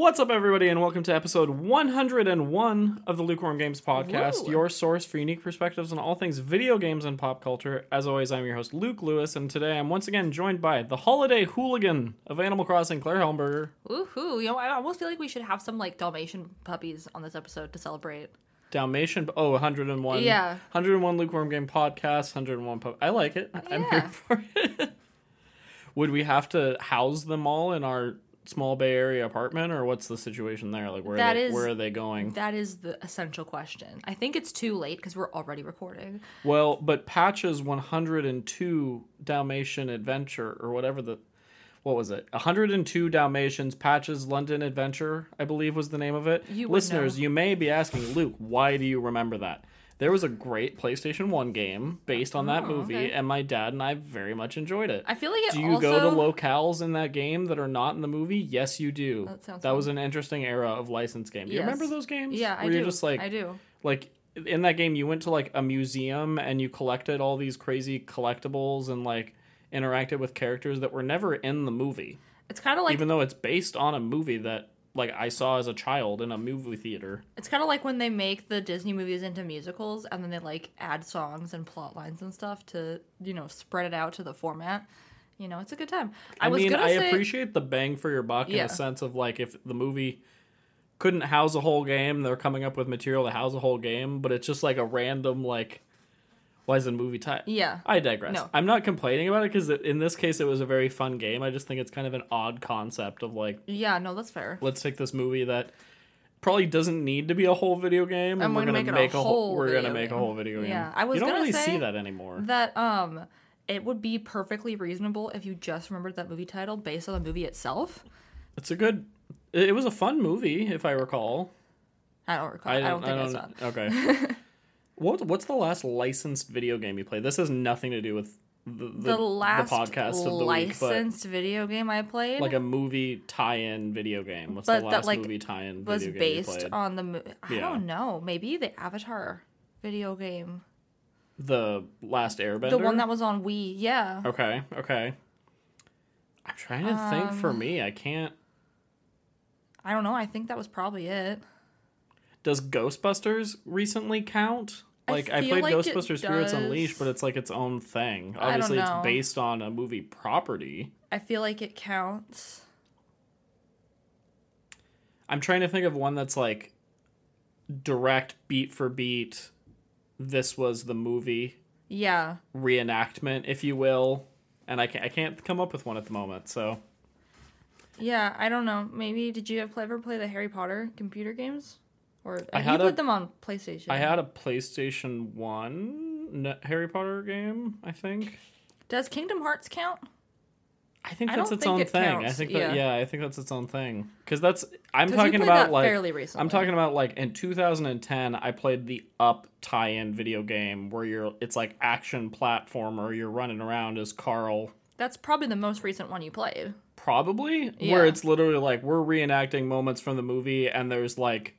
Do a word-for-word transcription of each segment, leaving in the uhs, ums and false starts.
What's up, everybody, and welcome to episode one hundred one of the Lukewarm Games Podcast, Woo. your source for unique perspectives on all things video games and pop culture. As always, I'm your host, Luke Lewis, and today I'm once again joined by the holiday hooligan of Animal Crossing, Claire Helmberger. Woohoo! You know, I almost feel like we should have some, like, Dalmatian puppies on this episode to celebrate. Dalmatian, oh, one hundred one. Yeah. one hundred one Lukewarm Game Podcast, one hundred one pup. I like it. I'm Yeah. here for it. Would we have to house them all in our small Bay Area apartment, or what's the situation there? Like, where That are they, is- where are they going? That is the essential question. I think it's too late because we're already recording. Well, but Patch's one hundred two Dalmatian Adventure, or whatever the, what was it? one hundred two Dalmatians, Patch's London Adventure, I believe was the name of it. You would Listeners, know. you may be asking, Luke, why do you remember that? There was a great PlayStation one game based on that Oh, movie, okay. and my dad and I very much enjoyed it. I feel like it Do you also... go to locales in that game that are not in the movie? Yes, you do. That sounds That fun. was an interesting era of licensed games. Do you Yes. remember those games? Yeah, I Where do. You're just like, I do. like in that game you went to like a museum and you collected all these crazy collectibles and like interacted with characters that were never in the movie, It's kind of like even though it's based on a movie that like I saw as a child in a movie theater. it's kind of like when they make the Disney movies into musicals and then they like add songs and plot lines and stuff to, you know, spread it out to the format. You know, it's a good time. I, I, was mean gonna I say appreciate the bang for your buck in Yeah. a sense of like if the movie couldn't house a whole game, they're coming up with material to house a whole game, but it's just like a random like why is the movie title? Yeah. I digress. No. I'm not complaining about it because in this case it was a very fun game. I just think it's kind of an odd concept of like, Yeah, no, that's fair. let's take this movie that probably doesn't need to be a whole video game, and, And we're we're gonna gonna make make it a a whole whole we're gonna video make a game. whole video game. Yeah, I was you don't gonna really say see that anymore. That um it would be perfectly reasonable if you just remembered that movie title based on the movie itself. It's a good. It it was a fun movie, if I recall. I don't recall. I don't, think I, saw it. Okay. what What's the last licensed video game you played? This has nothing to do with the the, The last the podcast of the week, but licensed video game I played like a movie tie-in video game. What's But the that, last like, movie tie-in was video game you based played? on the mo- I Yeah. don't know. Maybe the Avatar video game. The Last Airbender. The one that was on Wii. Yeah. Okay, okay. I'm trying to think Um, for me. I can't. I don't know. I think that was probably it. Does Ghostbusters recently count? I Like, I, feel played like it Ghostbusters Spirits does. Unleashed, but it's like its own thing. I don't Obviously, it's know. based on a movie property. I feel like it counts. I'm trying to think of one that's like direct beat for beat. This was the movie Yeah. reenactment, if you will. And I can't, I can't come up with one at the moment, so. Yeah, I don't know. Maybe did you have ever play the Harry Potter computer games? Or I you had a- played them on PlayStation? I had a PlayStation one n- Harry Potter game, I think. Does Kingdom Hearts count? I think I that's don't its think own it thing. I counts, think that yeah. yeah, I think that's its own thing. Because that's I'm 'Cause you talking played about that like fairly recently. I'm talking about like in two thousand ten I played the Up tie-in video game where you're it's like action platformer. You're running around as Carl. That's probably the most recent one you played. Probably Yeah. where it's literally like we're reenacting moments from the movie and there's like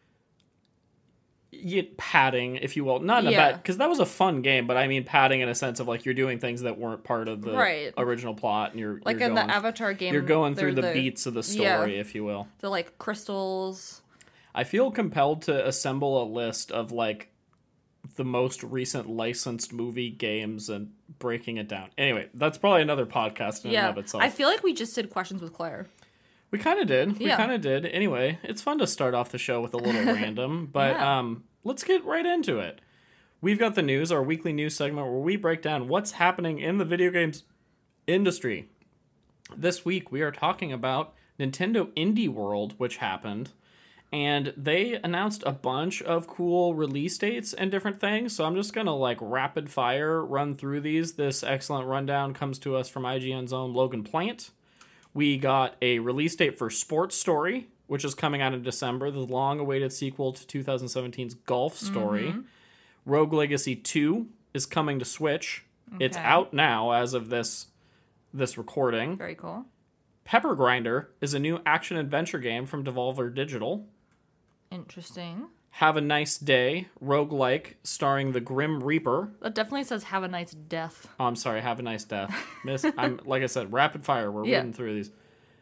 y- padding, if you will, not in a Yeah. bad because that was a fun game, but I mean padding in a sense of like you're doing things that weren't part of the Right. original plot, and you're Like you're in going, the Avatar game. you're going through they're the, beats of the story, yeah. if you will. The like crystals. I feel compelled to assemble a list of like the most recent licensed movie games and breaking it down. Anyway, that's probably another podcast in Yeah. and of itself. I feel like we just did questions with Claire. We kind of did. We Yeah. kind of did. Anyway, it's fun to start off the show with a little random, but Yeah. um, let's get right into it. We've got the news, our weekly news segment where we break down what's happening in the video games industry. This week we are talking about Nintendo Indie World, which happened, and they announced a bunch of cool release dates and different things. So I'm just going to like rapid fire run through these. This excellent rundown comes to us from I G N's own Logan Plant. We got a release date for Sports Story, which is coming out in December, the long-awaited sequel to two thousand seventeen's Golf Story. Mm-hmm. Rogue Legacy two is coming to Switch. It's Okay. out now as of this this recording. Very cool. Pepper Grinder is a new action-adventure game from Devolver Digital. Interesting. Have a Nice Day, roguelike, starring the Grim Reaper. That definitely says have a nice death. Oh, I'm sorry, Have a Nice Death. Miss, I'm like I said, rapid fire, we're Yeah. reading through these.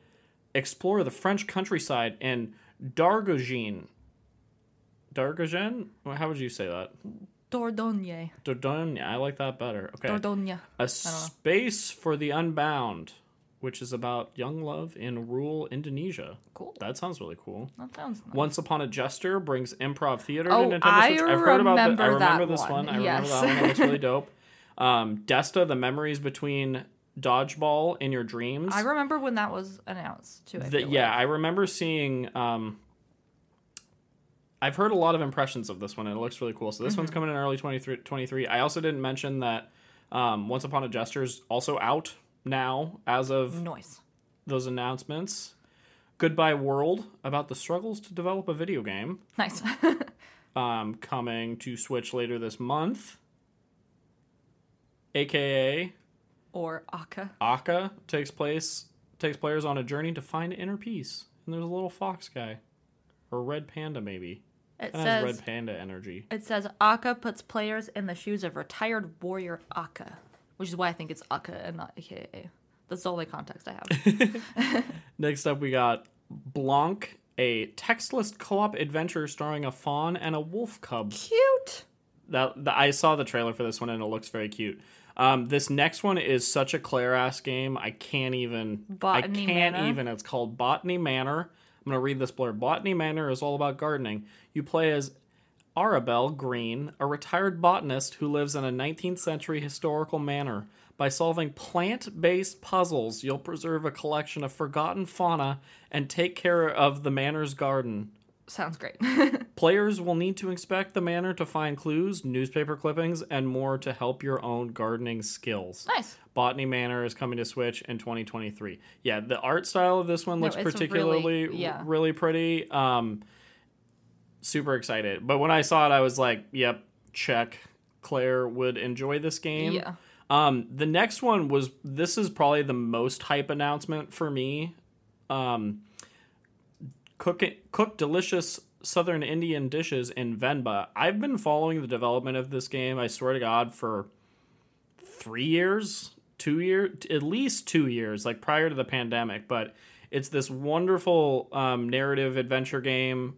explore the French countryside in Dargogene. Dargogene? How would you say that? Dordogne. Dordogne. I like that better. Okay. Dordogne. A Space for the Unbound, which is about young love in rural Indonesia. Cool. That sounds really cool. That sounds nice. Once Upon a Jester brings improv theater oh, to Nintendo I Switch. I've heard about remember the, I remember that this one. one. I yes. remember that one. It looks really dope. Um, Desta, the memories between Dodgeball in your dreams. I remember when that was announced too. I The, feel yeah, like. I remember seeing. Um, I've heard a lot of impressions of this one, and it looks really cool. So this mm-hmm. one's coming in early twenty twenty-three. I also didn't mention that um, Once Upon a Jester's also out now as of nice. those announcements. Goodbye World, about the struggles to develop a video game. Nice. um, coming to Switch later this month. A K A or Aka. Aka takes place takes players on a journey to find inner peace. And there's a little fox guy. Or red panda, maybe. It that says has red panda energy. It says Aka puts players in the shoes of retired warrior Aka, which is why I think it's Aka and not A K A. That's the only context I have. Next up, we got Blanc, a textless co-op adventure starring a fawn and a wolf cub. Cute. That, that I saw the trailer for this one, and it looks very cute. Um, this next one is such a Claire-ass game. I can't even. Botany I can't Manor? even. It's called Botany Manor. I'm going to read this blurb. Botany Manor is all about gardening. You play as Arabelle Green, a retired botanist who lives in a nineteenth century historical manor. By solving plant-based puzzles, you'll preserve a collection of forgotten fauna and take care of the manor's garden. Sounds great. Players will need to inspect the manor to find clues, newspaper clippings, and more to help your own gardening skills. Nice. Botany Manor is coming to Switch in twenty twenty-three. Yeah, the art style of this one No, looks it's particularly really- yeah. really pretty. Um, super excited. But when I saw it, I was like, yep, check. Claire would enjoy this game. Yeah. Um, the next one was, this is probably the most hype announcement for me. Um, cook, cook delicious Southern Indian dishes in Venba. I've been following the development of this game, I swear to God, for three years, two years, at least two years, like prior to the pandemic. But it's this wonderful um, narrative adventure game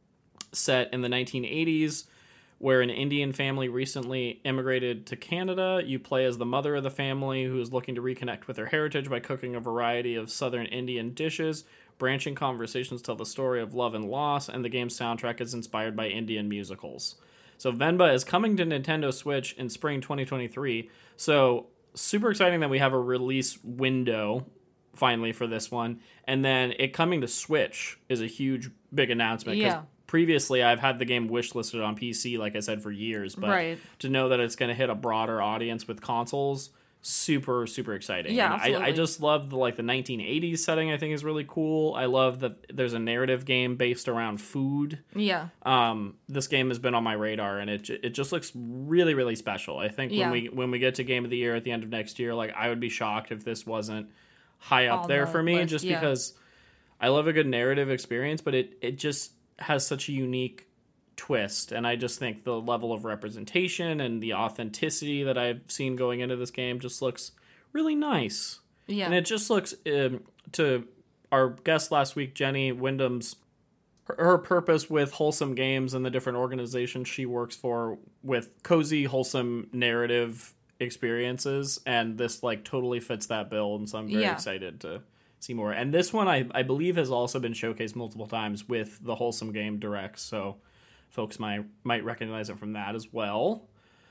set in the nineteen eighties, where an Indian family recently immigrated to Canada. You play as the mother of the family who is looking to reconnect with her heritage by cooking a variety of Southern Indian dishes. Branching conversations tell the story of love and loss, and the game's soundtrack is inspired by Indian musicals. So Venba is coming to Nintendo Switch in spring twenty twenty-three. So super exciting that we have a release window finally for this one. And then it coming to Switch is a huge, big announcement. 'Cause Yeah. previously, I've had the game wishlisted on P C, like I said, for years. But Right. to know that it's going to hit a broader audience with consoles, super, super exciting. Yeah, And I, I absolutely. just love the, like, the nineteen eighties setting, I think is really cool. I love that there's a narrative game based around food. Yeah. Um, this game has been on my radar, and it ju- it just looks really, really special. I think Yeah. when we when we get to Game of the Year at the end of next year, like, I would be shocked if this wasn't high up On there the for me, list, just yeah. because I love a good narrative experience, but it, it just has such a unique twist, and I just think the level of representation and the authenticity that I've seen going into this game just looks really nice. Yeah. And it just looks, um, to our guest last week, Jenny Wyndham's, her, her purpose with Wholesome Games and the different organizations she works for with cozy, wholesome narrative experiences, and this, like, totally fits that bill, and so I'm very Yeah. excited to see more. And this one, I, I believe, has also been showcased multiple times with the Wholesome Game Direct, so folks might might recognize it from that as well.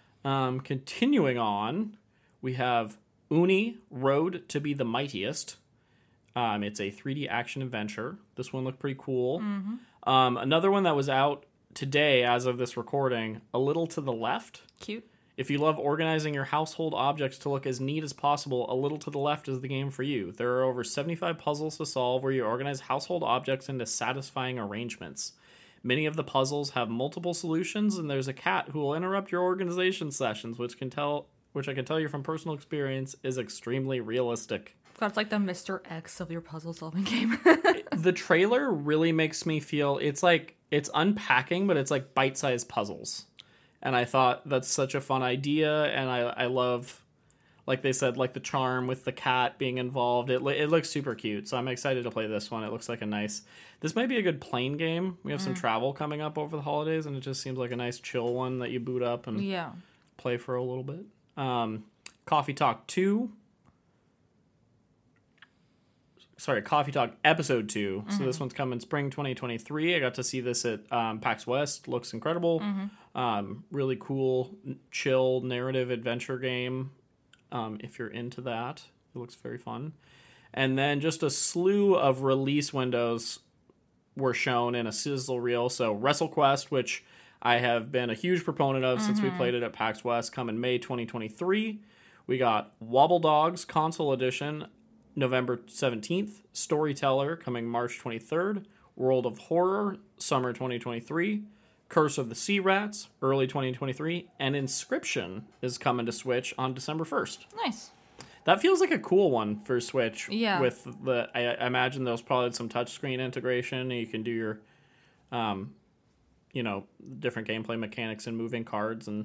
Um, continuing on, we have Uni Road to be the Mightiest. Um, it's a three D action adventure. This one looked pretty cool. Mm-hmm. Um, another one that was out today, as of this recording, A Little to the Left. Cute. If you love organizing your household objects to look as neat as possible, A Little to the Left is the game for you. There are over seventy-five puzzles to solve where you organize household objects into satisfying arrangements. Many of the puzzles have multiple solutions, and there's a cat who will interrupt your organization sessions, which can tell, which I can tell you from personal experience is extremely realistic. God, it's like the Mister X of your puzzle solving game. The trailer really makes me feel it's like it's unpacking, but it's like bite-sized puzzles. And I thought that's such a fun idea, and I I love like they said, like the charm with the cat being involved. It it looks super cute, so I'm excited to play this one. It looks like a nice. This might be a good plane game. We have mm. some travel coming up over the holidays, and it just seems like a nice chill one that you boot up and yeah. play for a little bit. Um, Coffee Talk two. Sorry, Coffee Talk Episode two. Mm-hmm. So this one's coming spring twenty twenty-three. I got to see this at um, PAX West. Looks incredible. Mm-hmm. Um, really cool, chill, narrative adventure game. Um, if you're into that. It looks very fun. And then just a slew of release windows were shown in a sizzle reel. So WrestleQuest, which I have been a huge proponent of mm-hmm. since we played it at PAX West, coming May twenty twenty-three. We got Wobble Dogs Console Edition, November seventeenth, Storyteller coming March twenty-third, World of Horror, Summer twenty twenty-three, Curse of the Sea Rats, early twenty twenty-three, and Inscription is coming to Switch on December first. Nice. That feels like a cool one for Switch. Yeah. With the, I, I imagine there's probably some touchscreen integration, and you can do your, um, you know, different gameplay mechanics and moving cards and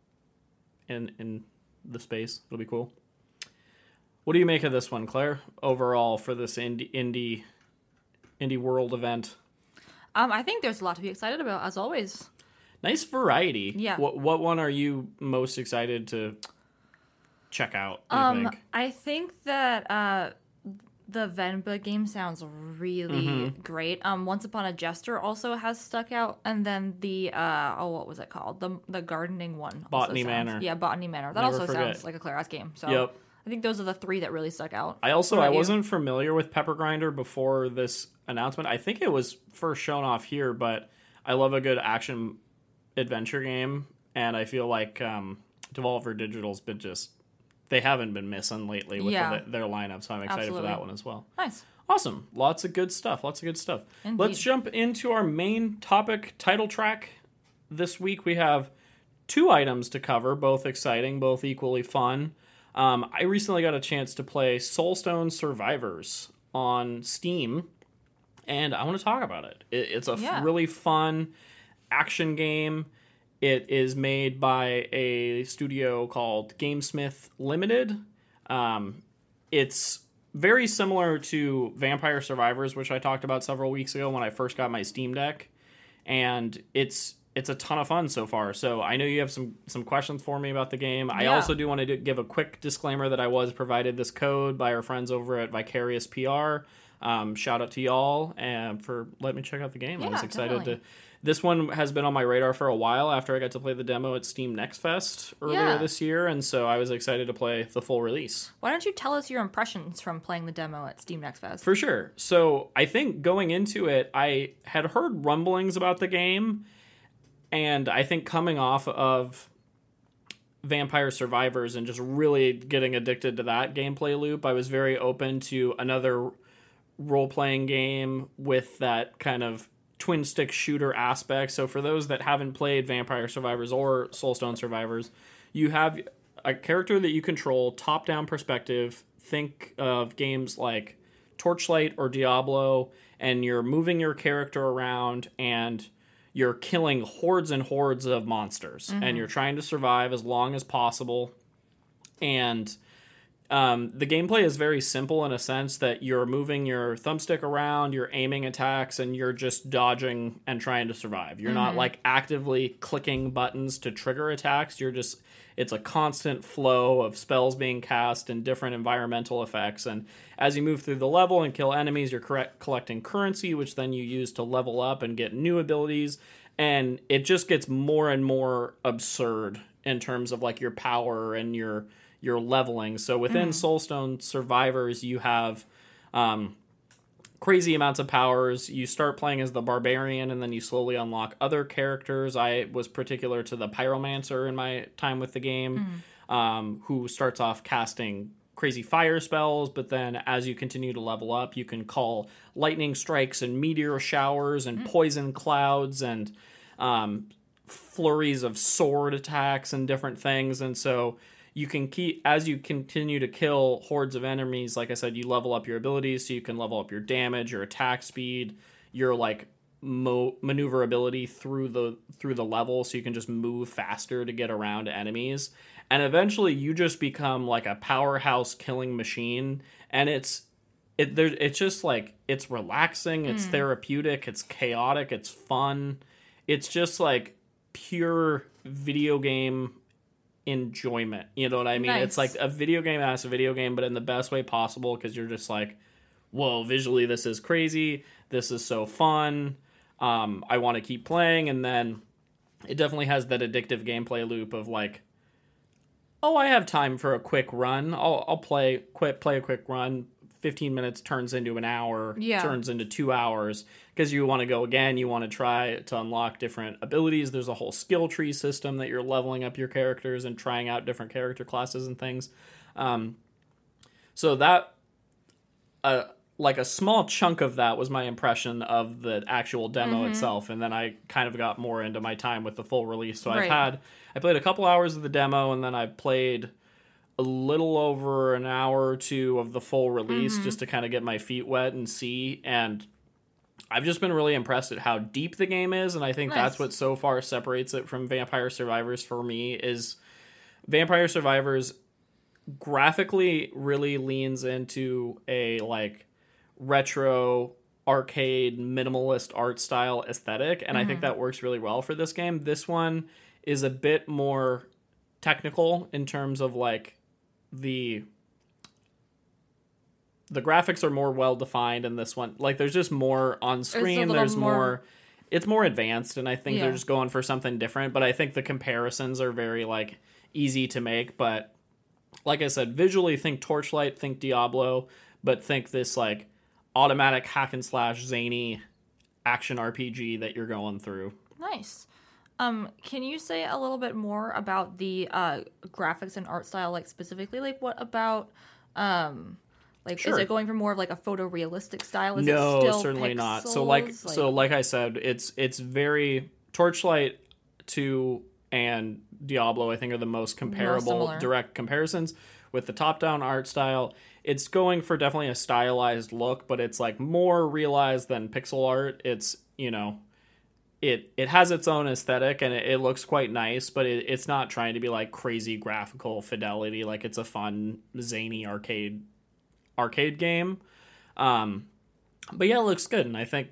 in in the space. It'll be cool. What do you make of this one, Claire? Overall, for this indie indie indie world event, um, I think there's a lot to be excited about, as always. Nice variety. Yeah. What what one are you most excited to check out? Do you um, think? I think that uh, the Venba game sounds really mm-hmm. great. Um, Once Upon a Jester also has stuck out, and then the uh, oh, what was it called? The the gardening one. Botany sounds, Manor. Yeah, Botany Manor. That Never also forget. sounds like a Claire Ass game. So. Yep. I think those are the three that really stuck out. I also I wasn't you? familiar with Pepper Grinder before this announcement. I think it was first shown off here, but I love a good action adventure game, and I feel like um, Devolver Digital's been just they haven't been missing lately with yeah. the, their lineup, so I'm excited Absolutely. for that one as well. Nice. Awesome. Lots of good stuff. Lots of good stuff. Indeed. Let's jump into our main topic title track. This week we have two items to cover, both exciting, both equally fun. Um, I recently got a chance to play Soulstone Survivors on Steam, and I want to talk about it. it it's a yeah. f- really fun action game. It is made by a studio called GameSmith Limited. Um, it's very similar to Vampire Survivors, which I talked about several weeks ago when I first got my Steam Deck, and it's It's a ton of fun so far. So I know you have some some questions for me about the game. I yeah. also do want to do, give a quick disclaimer that I was provided this code by our friends over at Vicarious P R. Um, shout out to y'all and for letting me check out the game. Yeah, I was excited definitely. to. This one has been on my radar for a while after I got to play the demo at Steam Next Fest earlier yeah. this year, and so I was excited to play the full release. Why don't you tell us your impressions from playing the demo at Steam Next Fest? For sure. So I think going into it, I had heard rumblings about the game. And I think coming off of Vampire Survivors and just really getting addicted to that gameplay loop, I was very open to another role-playing game with that kind of twin-stick shooter aspect. So for those that haven't played Vampire Survivors or Soulstone Survivors, you have a character that you control, top-down perspective. Think of games like Torchlight or Diablo, and you're moving your character around and you're killing hordes and hordes of monsters, mm-hmm. and you're trying to survive as long as possible. And um, the gameplay is very simple in a sense that you're moving your thumbstick around, you're aiming attacks, and you're just dodging and trying to survive. You're mm-hmm. not like actively clicking buttons to trigger attacks. You're just, it's a constant flow of spells being cast and different environmental effects. And as you move through the level and kill enemies, you're correct, collecting currency, which then you use to level up and get new abilities. And it just gets more and more absurd in terms of like your power and your your leveling. So within mm. Soulstone Survivors, you have um, crazy amounts of powers. You start playing as the Barbarian, and then you slowly unlock other characters. I was particular to the Pyromancer in my time with the game, mm. um, who starts off casting crazy fire spells, but then as you continue to level up, you can call lightning strikes and meteor showers and mm. poison clouds and um, flurries of sword attacks and different things. And so you can keep, as you continue to kill hordes of enemies, like I said, you level up your abilities, so you can level up your damage, your attack speed, your like mo- maneuverability through the through the level, so you can just move faster to get around enemies. and eventually you just become like a powerhouse killing machine, and it's it there it's just like it's relaxing, it's mm. therapeutic, it's chaotic, it's fun. It's just like pure video game enjoyment. You know what I mean? Nice. It's like a video game as a video game, but in the best way possible, because you're just like, whoa, visually this is crazy. This is so fun. Um, I want to keep playing, and then it definitely has that addictive gameplay loop of like, oh, I have time for a quick run. I'll I'll play quit play a quick run. fifteen minutes turns into an hour, yeah. turns into two hours, because you want to go again, you want to try to unlock different abilities. There's a whole skill tree system that you're leveling up your characters and trying out different character classes and things. Um, so that, uh, like a small chunk of that was my impression of the actual demo mm-hmm. itself, and then I kind of got more into my time with the full release. So right. I've had, I played a couple hours of the demo, and then I played a little over an hour or two of the full release mm-hmm. just to kind of get my feet wet and see. And I've just been really impressed at how deep the game is. And I think nice. That's what so far separates it from Vampire Survivors for me, is Vampire Survivors graphically really leans into a like retro arcade minimalist art style aesthetic. And mm-hmm. I think that works really well for this game. This one is a bit more technical in terms of like, the the graphics are more well defined in this one. Like there's just more on screen. There's more, more it's more advanced, and I think yeah. they're just going for something different. But I think the comparisons are very like easy to make. But like I said, visually think Torchlight, think Diablo, but think this like automatic hack and slash zany action R P G that you're going through. Nice. Um, can you say a little bit more about the uh, graphics and art style, like specifically, like what about, um, like sure. is it going for more of like a photorealistic style? Is no, it still certainly pixels? not. So like, like, so like I said, it's it's very Torchlight two and Diablo, I think, are the most comparable most direct comparisons with the top-down art style. It's going for definitely a stylized look, but it's like more realized than pixel art. It's, you know. It it has its own aesthetic, and it, it looks quite nice, but it, it's not trying to be like crazy graphical fidelity. Like it's a fun, zany arcade arcade game. Um, but yeah, it looks good, and I think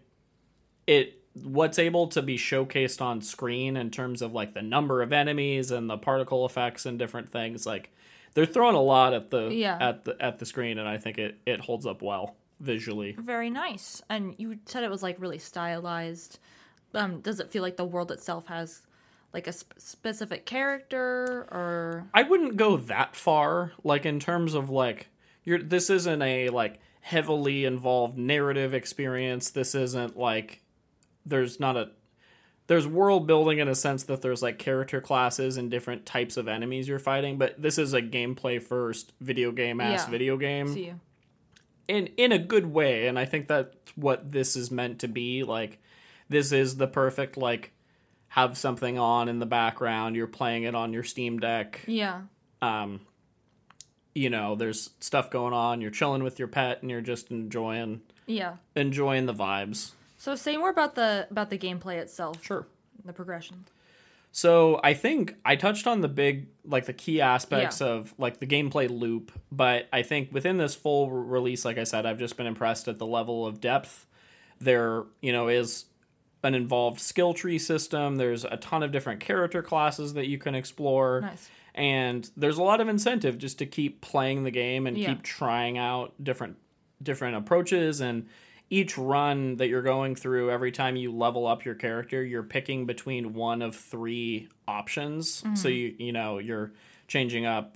it what's able to be showcased on screen in terms of like the number of enemies and the particle effects and different things. Like they're throwing a lot at the yeah. at the at the screen, and I think it it holds up well visually. Very nice. And you said it was like really stylized. Um, does it feel like the world itself has like a sp- specific character, or? I wouldn't go that far. Like in terms of like, you're this isn't a like heavily involved narrative experience. This isn't like there's not a there's world building in a sense that there's like character classes and different types of enemies you're fighting. But this is a gameplay first video game ass yeah. video game. See you. In in a good way, and I think that's what this is meant to be. Like. This is the perfect, like, have something on in the background. You're playing it on your Steam Deck. Yeah. Um, you know, there's stuff going on. You're chilling with your pet, and you're just enjoying. Yeah. Enjoying the vibes. So say more about the about the gameplay itself. Sure. The progression. So I think I touched on the big, like, the key aspects yeah. of, like, the gameplay loop. But I think within this full release, like I said, I've just been impressed at the level of depth. There, you know, is an involved skill tree system. There's a ton of different character classes that you can explore. Nice. And there's a lot of incentive just to keep playing the game and yeah. keep trying out different different approaches. And each run that you're going through, every time you level up your character, you're picking between one of three options. Mm-hmm. So, you you know, you're changing up.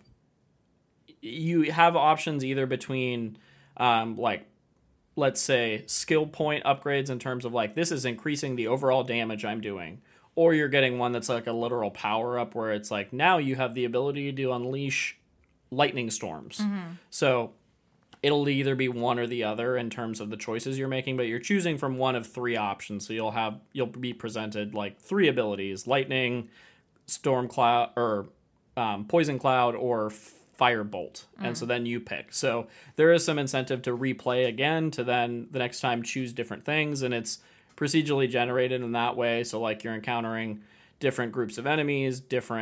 You have options either between, um, like, let's say, skill point upgrades in terms of, like, this is increasing the overall damage I'm doing. Or you're getting one that's like a literal power-up where it's like, now you have the ability to unleash lightning storms. Mm-hmm. So it'll either be one or the other in terms of the choices you're making, but you're choosing from one of three options. So you'll have you'll be presented, like, three abilities: lightning, storm cloud, or um, poison cloud, or firebolt. Mm. And so then you pick. So there is some incentive to replay again, to then the next time choose different things, and it's procedurally generated in that way. So, like, you're encountering different groups of enemies, different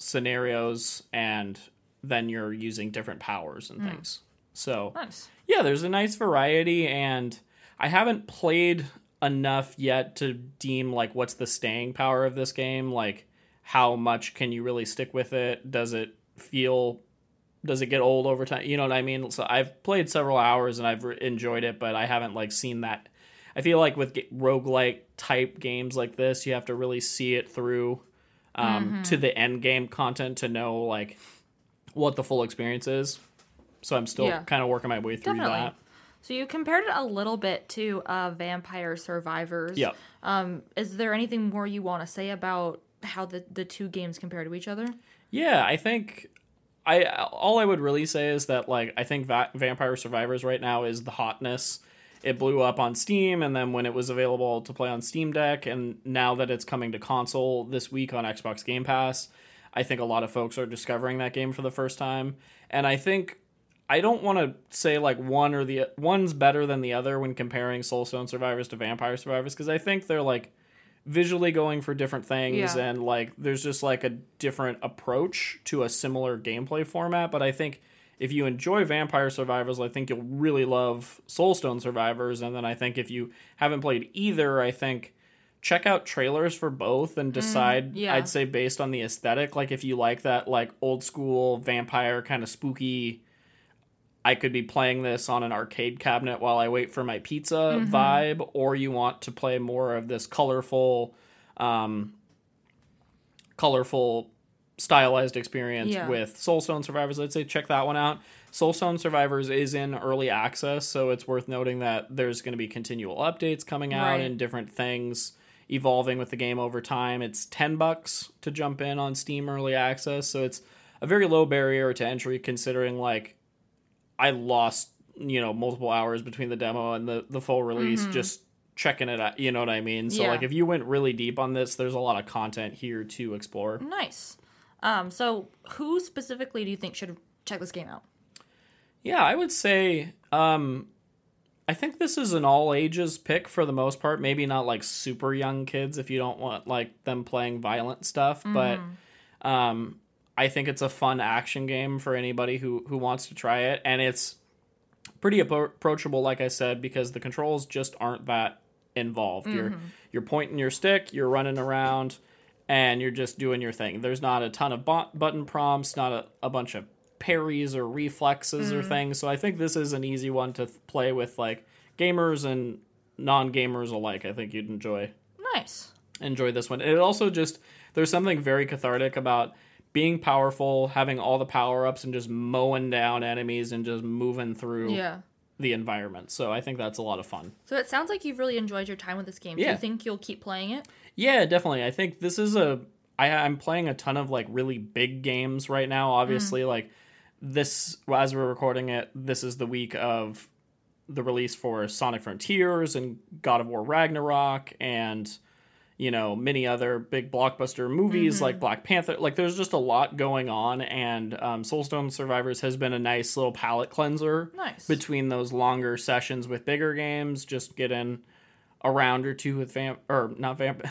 scenarios, and then you're using different powers and mm. things. So, nice. Yeah, there's a nice variety, and I haven't played enough yet to deem, like, what's the staying power of this game? Like, how much can you really stick with it? Does it feel... Does it get old over time? You know what I mean? So I've played several hours and I've re- enjoyed it, but I haven't like seen that. I feel like with g- roguelike type games like this, you have to really see it through um, mm-hmm. to the end game content to know like what the full experience is. So I'm still yeah. kind of working my way through Definitely. that. So you compared it a little bit to uh, Vampire Survivors. Yeah. Um, is there anything more you want to say about how the, the two games compare to each other? Yeah, I think... I all I would really say is that like I think Va- Vampire Survivors right now is the hotness. It blew up on Steam, and then when it was available to play on Steam Deck, and now that it's coming to console this week on Xbox Game Pass, I think a lot of folks are discovering that game for the first time. And I think I don't want to say like one or the one's better than the other when comparing Soulstone Survivors to Vampire Survivors, because I think they're like visually going for different things, yeah. and like there's just like a different approach to a similar gameplay format. But I think if you enjoy Vampire Survivors, I think you'll really love Soulstone Survivors. And then I think if you haven't played either, I think check out trailers for both and decide. Mm, yeah. I'd say based on the aesthetic, like if you like that like old school vampire kind of spooky, I could be playing this on an arcade cabinet while I wait for my pizza mm-hmm. vibe, or you want to play more of this colorful, um, colorful, stylized experience yeah. with Soulstone Survivors, I'd say check that one out. Soulstone Survivors is in early access, so it's worth noting that there's going to be continual updates coming out right. and different things evolving with the game over time. It's ten bucks to jump in on Steam early access, so it's a very low barrier to entry considering like I lost, you know, multiple hours between the demo and the, the full release mm-hmm. just checking it out, you know what I mean? So, yeah. like, if you went really deep on this, there's a lot of content here to explore. Nice. Um, so, who specifically do you think should check this game out? Yeah, I would say, um, I think this is an all-ages pick for the most part. Maybe not, like, super young kids if you don't want, like, them playing violent stuff, mm-hmm. but... Um, I think it's a fun action game for anybody who, who wants to try it, and it's pretty appro- approachable, like I said, because the controls just aren't that involved. Mm-hmm. You're you're pointing your stick, you're running around, and you're just doing your thing. There's not a ton of bot- button prompts, not a, a bunch of parries or reflexes mm-hmm. or things, so I think this is an easy one to th- play with like gamers and non-gamers alike. I think you'd enjoy. Nice. Enjoy this one. It also just, there's something very cathartic about being powerful, having all the power-ups, and just mowing down enemies and just moving through yeah. the environment. So I think that's a lot of fun. So it sounds like you've really enjoyed your time with this game. Yeah. Do you think you'll keep playing it? Yeah, definitely. I think this is a... I, I'm playing a ton of, like, really big games right now. Obviously, mm. like, this... As we're recording it, this is the week of the release for Sonic Frontiers and God of War Ragnarok and... you know, many other big blockbuster movies mm-hmm. like Black Panther. Like, there's just a lot going on, and um, Soulstone Survivors has been a nice little palate cleanser nice. between those longer sessions with bigger games. Just get in a round or two with vamp or not vamp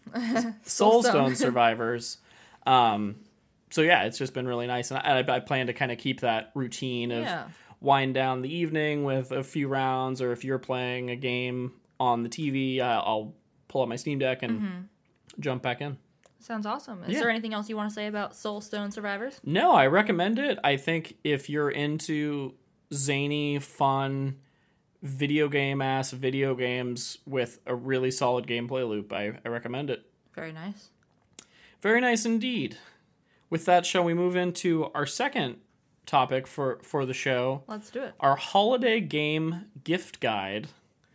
Soulstone Survivors. Um, so yeah, it's just been really nice, and I, I plan to kind of keep that routine of yeah. wind down the evening with a few rounds, or if you're playing a game on the T V, uh, I'll pull up my Steam Deck and mm-hmm. jump back in. Sounds awesome. Is yeah. there anything else you want to say about Soulstone Survivors? No, I recommend it. I think if you're into zany, fun, video game-ass video games with a really solid gameplay loop, I, I recommend it. Very nice. Very nice indeed. With that, shall we move into our second topic for, for the show? Let's do it. Our holiday game gift guide.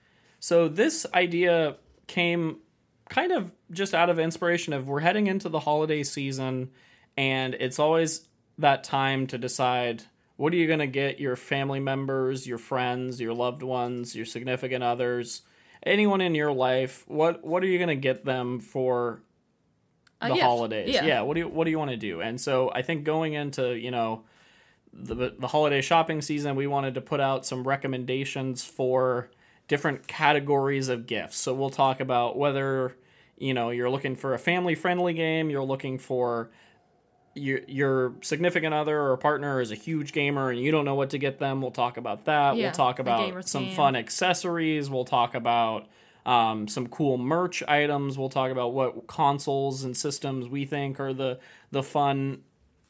So this idea came kind of just out of inspiration of we're heading into the holiday season, and it's always that time to decide what are you going to get your family members, your friends, your loved ones, your significant others, anyone in your life. What what are you going to get them for the holidays? Yeah. yeah. What do you what do you want to do? And so I think going into, you know, the the holiday shopping season, we wanted to put out some recommendations for different categories of gifts. So we'll talk about whether, you know, you're looking for a family-friendly game, you're looking for, your your significant other or partner is a huge gamer and you don't know what to get them, we'll talk about that. Yeah, we'll talk the about gamer's some game. fun accessories. We'll talk about um, some cool merch items. We'll talk about what consoles and systems we think are the the fun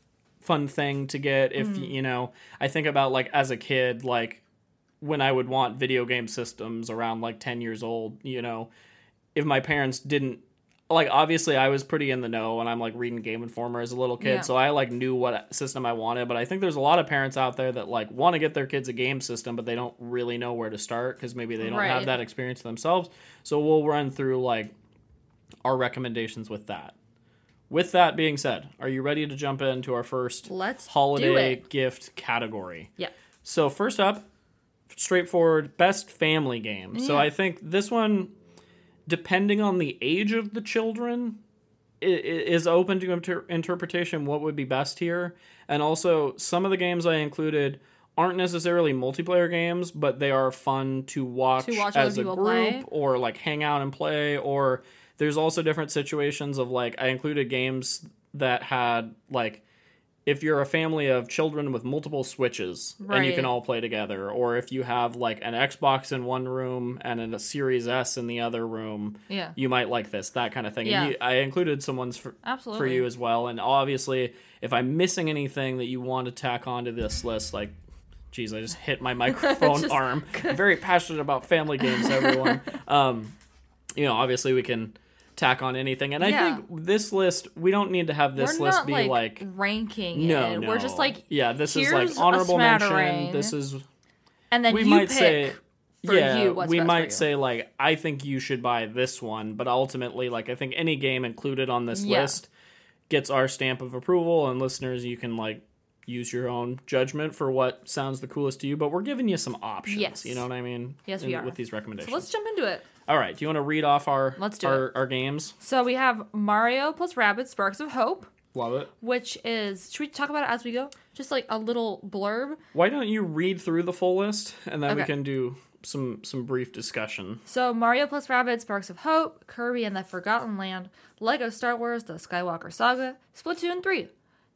fun thing to get. If Mm. you know, I think about like as a kid, like when I would want video game systems around like ten years old, you know, if my parents didn't, like, obviously I was pretty in the know and I'm like reading Game Informer as a little kid. Yeah. So I like knew what system I wanted, but I think there's a lot of parents out there that like want to get their kids a game system, but they don't really know where to start because maybe they don't Right. have that experience themselves. So we'll run through like our recommendations with that. With that being said, are you ready to jump into our first Let's do holiday it. gift category? Yeah. So first up, straightforward, best family game. So Yeah. I think this one, depending on the age of the children, i- i- is open to inter- interpretation what would be best here. And also, some of the games I included aren't necessarily multiplayer games, but they are fun to watch, To watch other as a people group play. or like hang out and play. Or there's also different situations of like, I included games that had like, if you're a family of children with multiple Switches and you Right. can all play together, or if you have like an Xbox in one room and a Series S in the other room, Yeah. you might like this, that kind of thing. Yeah. And you, I included some ones for, Absolutely. for you as well. And obviously, if I'm missing anything that you want to tack onto this list, like, geez, I just hit my microphone Just- arm. I'm very passionate about family games, everyone. um, you know, obviously we can tack on anything. And I Yeah. think this list, we don't need to have this We're list not be like, like ranking no, it. no. We're just like, yeah, this is here's like a honorable mention. smattering. This is and then we you might pick say for yeah, you what's we best for might you. say like I think you should buy this one, but ultimately like I think any game included on this Yeah. list gets our stamp of approval, and listeners, you can like use your own judgment for what sounds the coolest to you, but we're giving you some options. Yes. You know what I mean? Yes, in- we are. with these recommendations. So let's jump into it. All right, do you want to read off our Let's do our, our games? So we have Mario plus Rabbids Sparks of Hope, Love it. which is, should we talk about it as we go? Just like a little blurb. Why don't you read through the full list and then we Okay. can do some some brief discussion. So Mario plus Rabbids Sparks of Hope, Kirby and the Forgotten Land, Lego Star Wars The Skywalker Saga, Splatoon three,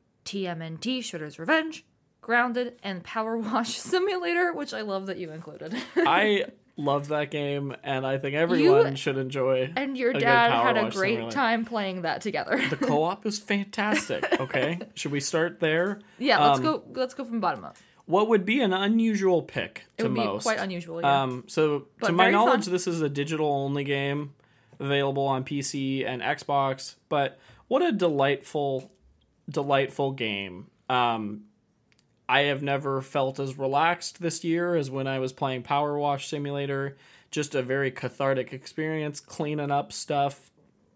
T M N T Shredder's Revenge, Grounded, and Power Wash Simulator, which I love that you included. I love that game, and I think everyone You- should enjoy. And your a good dad Power had a Wash great Simulator. time playing that together. The co-op is fantastic. Okay, should we start there? yeah, let's Um, go. Let's go from bottom up. What would be an unusual pick It to would be most? quite unusual. Yeah. Um, so But to my very knowledge, fun. this is a digital-only game available on P C and Xbox. But what a delightful, delightful game. Um, I have never felt as relaxed this year as when I was playing Power Wash Simulator. Just a very cathartic experience, cleaning up stuff.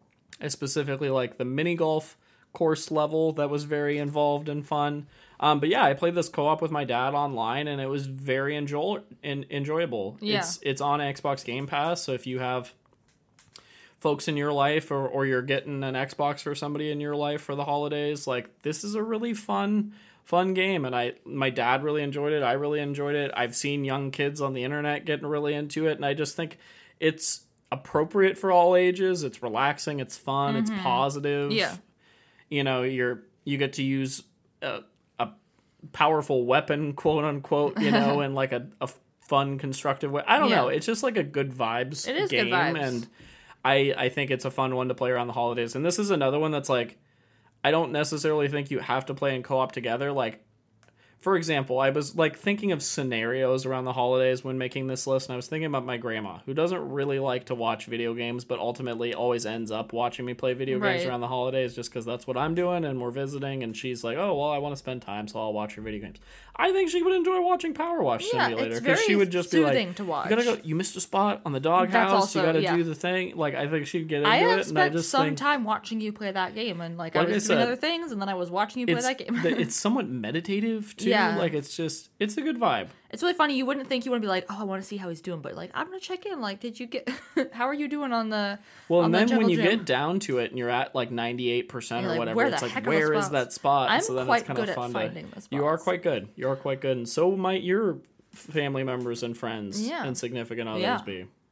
I specifically like the mini golf course level that was very involved and fun. Um, but yeah, I played this co-op with my dad online, and it was very enjoy- en- enjoyable. Yeah. It's it's on Xbox Game Pass, so if you have folks in your life, or, or you're getting an Xbox for somebody in your life for the holidays, like, this is a really fun fun game. And I my dad really enjoyed it. I really enjoyed it. I've seen young kids on the internet getting really into it, and I just think it's appropriate for all ages. It's relaxing, it's fun, it's positive. Yeah. You know, you're you get to use a, a powerful weapon, quote unquote, you know, in like a, a fun, constructive way. I don't Yeah. know. It's just like a good vibes It is good game, vibes. and I I think it's a fun one to play around the holidays. And this is another one that's like, I don't necessarily think you have to play in co-op together. Like, for example, I was like thinking of scenarios around the holidays when making this list, and I was thinking about my grandma, who doesn't really like to watch video games, but ultimately always ends up watching me play video games Right. around the holidays just because that's what I'm doing, and we're visiting, and she's like, oh, well, I want to spend time, so I'll watch her video games. I think she would enjoy watching Power Wash Yeah, Simulator, it's because she very would just be like, soothing to watch. you gotta go, you missed a spot on the doghouse, That's also- you gotta yeah. do the thing. Like, I think she'd get into I have it, and I spent just some think time watching you play that game, and like, Like I I was doing said, other things, and then I was watching you play it's, that game. the- it's somewhat meditative, too. Yeah. Like, it's just, it's a good vibe. It's really funny. You wouldn't think you want to be like, oh, I want to see how he's doing, but like, I'm gonna check in. Like, did you get? How are you doing on the? Well, on and the then when jungle you gym? get down to it and you're at like ninety-eight percent You're or like, whatever, where it's the like, heck are the where is spots? that spot? I'm so then quite it's kind good of at fun finding to, the spots. You are quite good. You are quite good. And so might your family members and friends Yeah. and significant others Yeah. be.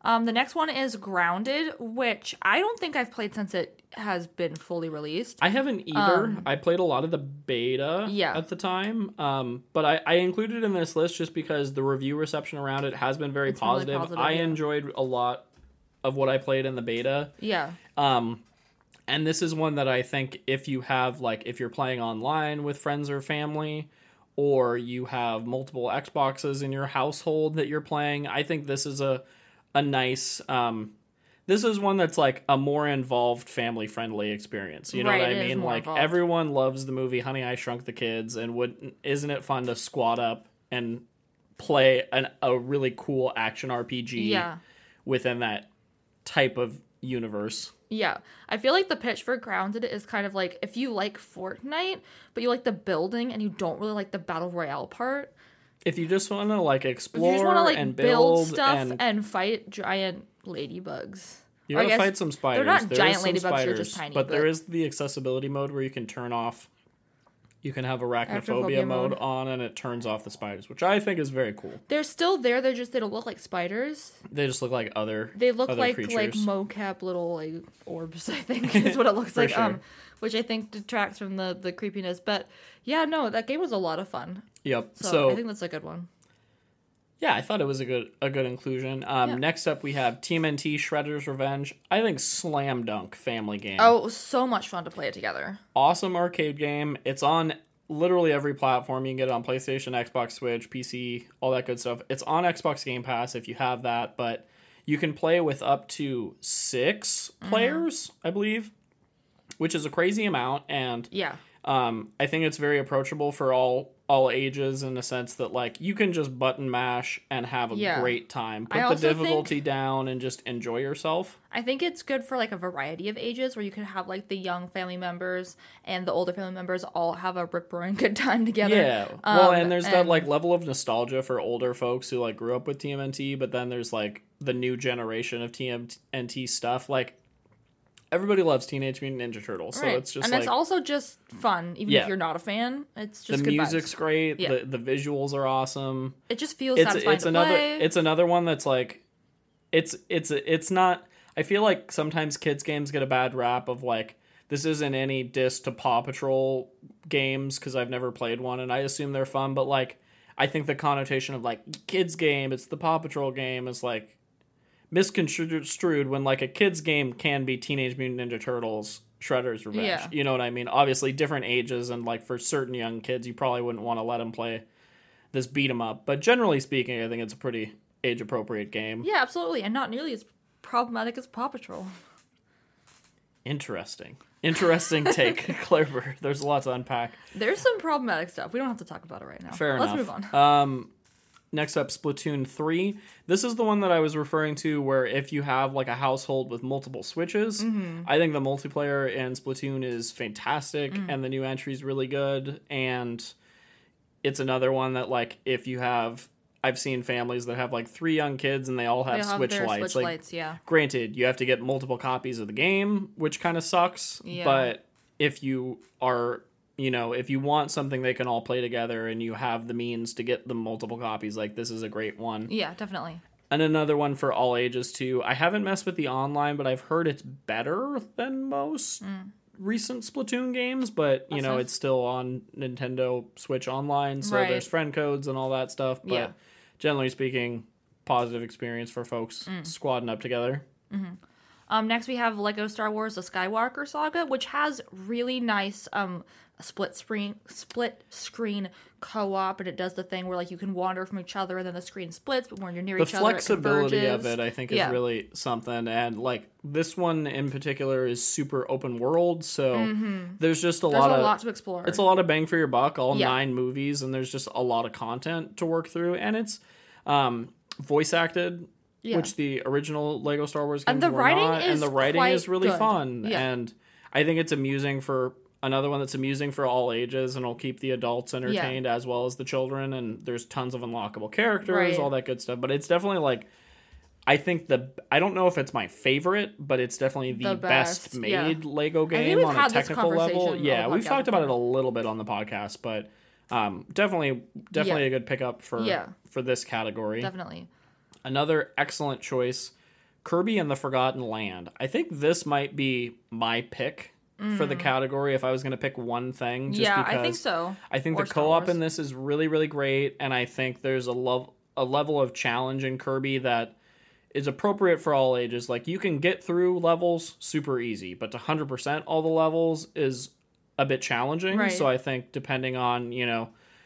Um, the next one is Grounded, which I don't think I've played since it has been fully released. I haven't either. Um, I played a lot of the beta yeah. at the time, um, but I, I included it in this list just because the review reception around it has been very it's positive. Really positive. I yeah. enjoyed a lot of what I played in the beta. Yeah. Um, and this is one that I think if you have, like, if you're playing online with friends or family, or you have multiple Xboxes in your household that you're playing, I think this is a a nice um this is one that's like a more involved family friendly experience, you know right, what I it mean? Like involved. Everyone loves the movie Honey, I Shrunk the Kids, and would isn't it fun to squat up and play an, a really cool action R P G yeah. within that type of universe? Yeah, I feel like the pitch for Grounded is kind of like if you like Fortnite but you like the building and you don't really like the battle royale part. If you just want to like explore if you just want to like and build, build stuff and, and fight giant ladybugs. You gotta fight some spiders. They're not there giant ladybugs, spiders, they're just tiny. But, but there is the accessibility mode where you can turn off. You can have arachnophobia, Arachnophobia mode, mode on, and it turns off the spiders, which I think is very cool. They're still there. They just they don't look like spiders. They just look like other. They look other like creatures. like mocap little like orbs. I think is what it looks like. Sure. Um, which I think detracts from the the creepiness. But yeah, no, that game was a lot of fun. Yep. So, so I think that's a good one. Yeah, I thought it was a good a good inclusion. Um, Yeah. Next up, we have T M N T Shredder's Revenge. I think slam dunk family game. Oh, it was so much fun to play it together. Awesome arcade game. It's on literally every platform. You can get it on PlayStation, Xbox, Switch, P C, all that good stuff. It's on Xbox Game Pass if you have that, but you can play with up to six mm-hmm. players, I believe, which is a crazy amount. And yeah, um, I think it's very approachable for all all ages in the sense that like you can just button mash and have a yeah. great time. Put I the also difficulty think, down and just enjoy yourself. I think it's good for like a variety of ages where you could have like the young family members and the older family members all have a rip roaring good time together. Yeah. Well, um, and there's and... that like level of nostalgia for older folks who like grew up with T M N T, but then there's like the new generation of T M N T stuff. Like everybody loves Teenage Mutant Ninja Turtles, so right. it's just and like, it's also just fun, even yeah. if you're not a fan. It's just the good music's vibes. great. Yeah. The the visuals are awesome. It just feels It's satisfying it's to another play. it's another one that's like, it's it's it's not. I feel like sometimes kids games get a bad rap of like this isn't any diss to Paw Patrol games because I've never played one and I assume they're fun, but like I think the connotation of like kids game, it's the Paw Patrol game is like misconstrued when like a kids game can be Teenage Mutant Ninja Turtles Shredder's Revenge. Yeah. You know what I mean? Obviously different ages and like for certain young kids you probably wouldn't want to let them play this beat 'em up, but generally speaking I think it's a pretty age appropriate game. Yeah, absolutely, and not nearly as problematic as Paw Patrol. Interesting. Interesting take, Clever. There's a lot to unpack. There's some problematic stuff. We don't have to talk about it right now. Fair Let's enough. move on. Um, next up, Splatoon three. This is the one that I was referring to where if you have like a household with multiple Switches, mm-hmm. I think the multiplayer in Splatoon is fantastic mm. and the new entry is really good. And it's another one that like if you have... I've seen families that have like three young kids and they all have, they have Switch their lights. Switch like, lights, yeah. Granted, you have to get multiple copies of the game, which kind of sucks. Yeah. But if you are, you know, if you want something they can all play together and you have the means to get them multiple copies, like this is a great one. Yeah, definitely. And another one for all ages too. I haven't messed with the online, but I've heard it's better than most mm. recent Splatoon games, but you That's know, nice. it's still on Nintendo Switch Online, so right. there's friend codes and all that stuff. But yeah. generally speaking, positive experience for folks mm. squadding up together. Mm-hmm. Um, next we have Lego Star Wars: The Skywalker Saga, which has really nice um split screen split screen co-op, and it does the thing where like you can wander from each other and then the screen splits, but when you're near the each other, it flexibility converges. of it, I think, is yeah. really something. And like this one in particular is super open world, so mm-hmm. there's just a there's lot a of lot to explore. It's a lot of bang for your buck. All yeah. nine movies, and there's just a lot of content to work through, and it's um, voice acted. Yeah. Which the original Lego Star Wars games and the were writing not, is and the writing quite is really good. fun, yeah. and I think it's amusing for another one that's amusing for all ages, and will keep the adults entertained yeah. as well as the children. And there's tons of unlockable characters, right. all that good stuff. But it's definitely like, I think the I don't know if it's my favorite, but it's definitely the, the best, best made yeah. Lego game on a technical level. Yeah, we've talked before. about it a little bit on the podcast, but um, definitely, definitely yeah. a good pickup for yeah. for this category. Definitely. Another excellent choice Kirby and the Forgotten Land. I think this might be my pick mm. for the category if I was going to pick one thing. Just yeah, because I think so. I think or the co-op in this is really, really great, and I think there's a, lo- a level of challenge in Kirby that is appropriate for all ages. Like, you can get through levels super easy, but to one hundred percent all the levels is a bit challenging. Right. So I think depending on, you know,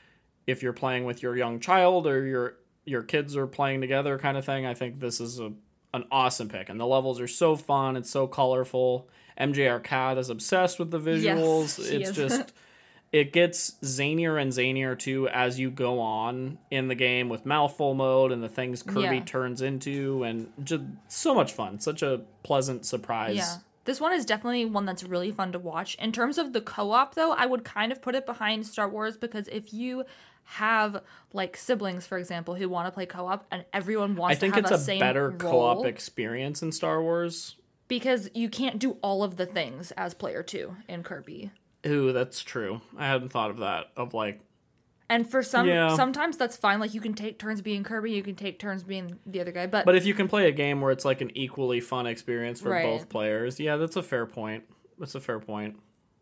if you're playing with your young child or your your kids are playing together kind of thing, I think this is a an awesome pick. And the levels are so fun, it's so colorful. M J R Cat is obsessed with the visuals. Yes, it's is. just it gets zanier and zanier too as you go on in the game with mouthful mode and the things Kirby yeah. turns into, and just so much fun. Such a pleasant surprise. Yeah. This one is definitely one that's really fun to watch. In terms of the co-op, though, I would kind of put it behind Star Wars, because if you have, like, siblings, for example, who want to play co-op and everyone wants I think to have it's the a same better role, co-op experience in Star Wars. because you can't do all of the things as player two in Kirby. Ooh, that's true. I hadn't thought of that. Of like, And for some, Yeah. sometimes that's fine. Like, you can take turns being Kirby, you can take turns being the other guy. But, but if you can play a game where it's like an equally fun experience for Right. both players, yeah, that's a fair point. That's a fair point.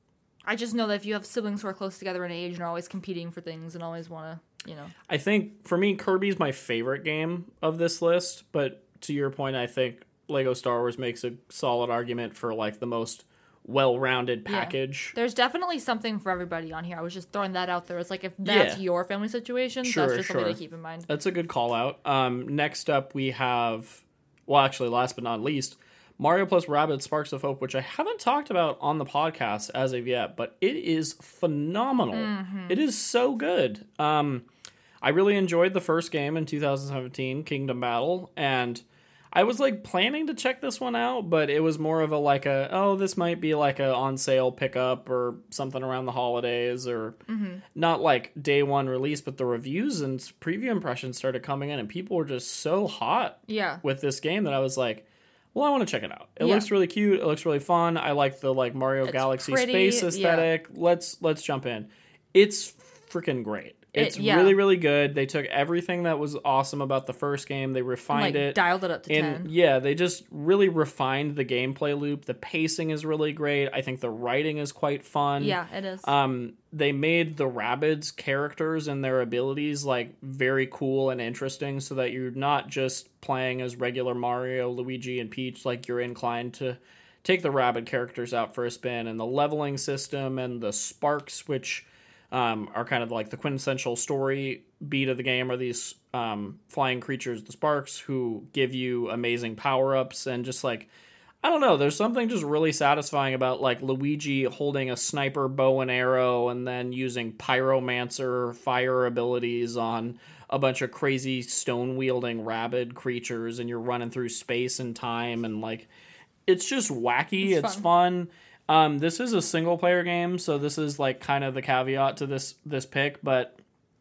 I just know that if you have siblings who are close together in age and are always competing for things and always want to, you know. I think for me, Kirby's my favorite game of this list. But to your point, I think Lego Star Wars makes a solid argument for like the most well-rounded package. Yeah. There's definitely something for everybody on here. I was just throwing that out there. It's like, if that's Yeah. your family situation, Sure, that's just something sure. to keep in mind. That's a good call out. Um, next up, we have, well, actually, last but not least, Mario plus Rabbids Sparks of Hope, which I haven't talked about on the podcast as of yet, but it is phenomenal. Mm-hmm. It is so good. Um, I really enjoyed the first game in two thousand seventeen, Kingdom Battle, and I was like planning to check this one out, but it was more of a like a, oh, this might be like a on sale pickup or something around the holidays, or Mm-hmm. not like day one release, but the reviews and preview impressions started coming in and people were just so hot Yeah. with this game that I was like, well, I want to check it out. It Yeah. looks really cute. It looks really fun. I like the like Mario It's Galaxy pretty, space yeah. aesthetic. Let's let's jump in. It's freaking great. It- It's yeah. really, really good. They took everything that was awesome about the first game. They refined Like, it. dialed it up to And ten. yeah, they just really refined the gameplay loop. The pacing is really great. I think the writing is quite fun. Yeah, it is. Um, they made the Rabbids characters and their abilities like very cool and interesting, so that you're not just playing as regular Mario, Luigi, and Peach. Like, you're inclined to take the Rabbid characters out for a spin. And the leveling system and the sparks, which um, are kind of like the quintessential story beat of the game, are these um, flying creatures, the sparks, who give you amazing power ups. And just like, I don't know, there's something just really satisfying about like Luigi holding a sniper bow and arrow and then using pyromancer fire abilities on a bunch of crazy stone wielding rabid creatures, and you're running through space and time, and like, it's just wacky. It's It's, fun. Um, this is a single player game, so this is like kind of the caveat to this this pick, but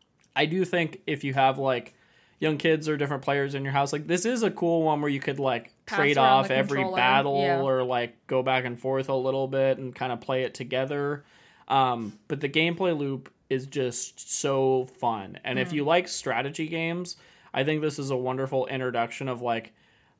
I do think if you have like young kids or different players in your house, like, this is a cool one where you could like Pass trade around off the every controller, battle yeah. or like go back and forth a little bit and kind of play it together. Um, but the gameplay loop is just so fun. And Mm. if you like strategy games, I think this is a wonderful introduction of like,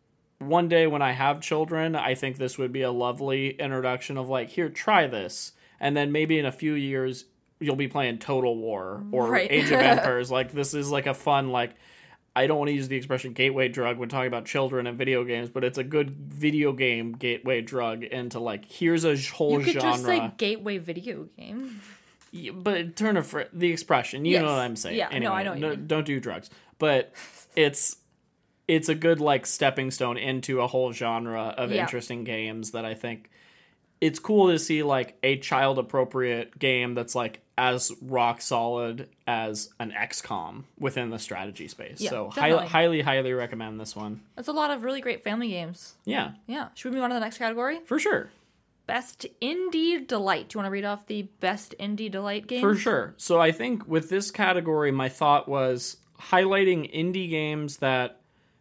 one day when I have children, I think this would be a lovely introduction of like, here, try this. And then maybe in a few years, you'll be playing Total War or Right. Age of Empires. Like, this is like a fun, like, I don't want to use the expression gateway drug when talking about children and video games, but it's a good video game gateway drug into like, here's a whole You could genre. just say gateway video game. Yeah, but turn of fr- the expression, you Yes. know what I'm saying. Yeah, no, anyway, I know what you mean. Don't do drugs. But it's it's a good like stepping stone into a whole genre of Yeah. interesting games that I think it's cool to see like a child appropriate game that's like as rock solid as an X COM within the strategy space. Yeah, so definitely. hi- highly, highly recommend this one. That's a lot of really great family games. Yeah, Yeah. Should we move on to the next category? for sure. Best Indie Delight. Do you want to read off the Best Indie Delight game? For sure. So I think with this category, my thought was highlighting indie games that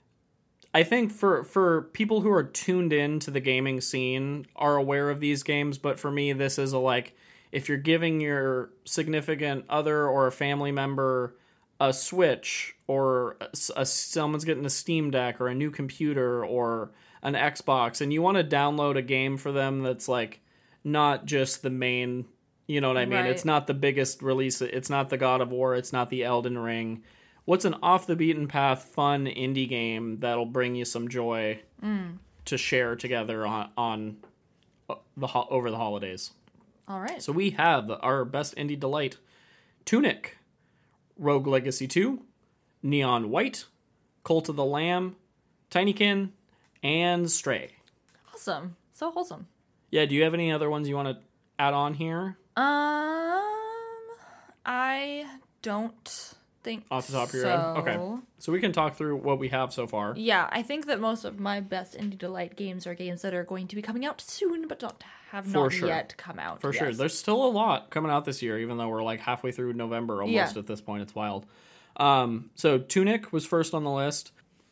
I think for, for people who are tuned in to the gaming scene are aware of these games. But for me, this is a like, if you're giving your significant other or a family member a Switch, or a, a, someone's getting a Steam Deck or a new computer or an Xbox and you want to download a game for them that's like not just the main, you know what I mean? Right. It's not the biggest release. It's not the God of War. It's not the Elden Ring. What's an off the beaten path, fun indie game that'll bring you some joy mm. to share together on, on the ho- over the holidays? All right. So we have our best indie delight: Tunic, Rogue Legacy two, Neon White, Cult of the Lamb, Tinykin, and Stray. Awesome. So wholesome. Yeah, do you have any other ones you want to add on here? Um, I don't think Off the top of your so. head? Okay. So we can talk through what we have so far. Yeah, I think that most of my best indie delight games are games that are going to be coming out soon, but not have For not sure. yet come out. For yes. sure. There's still a lot coming out this year, even though we're like halfway through November almost Yeah. at this point. It's wild. Um, so Tunic was first on the list.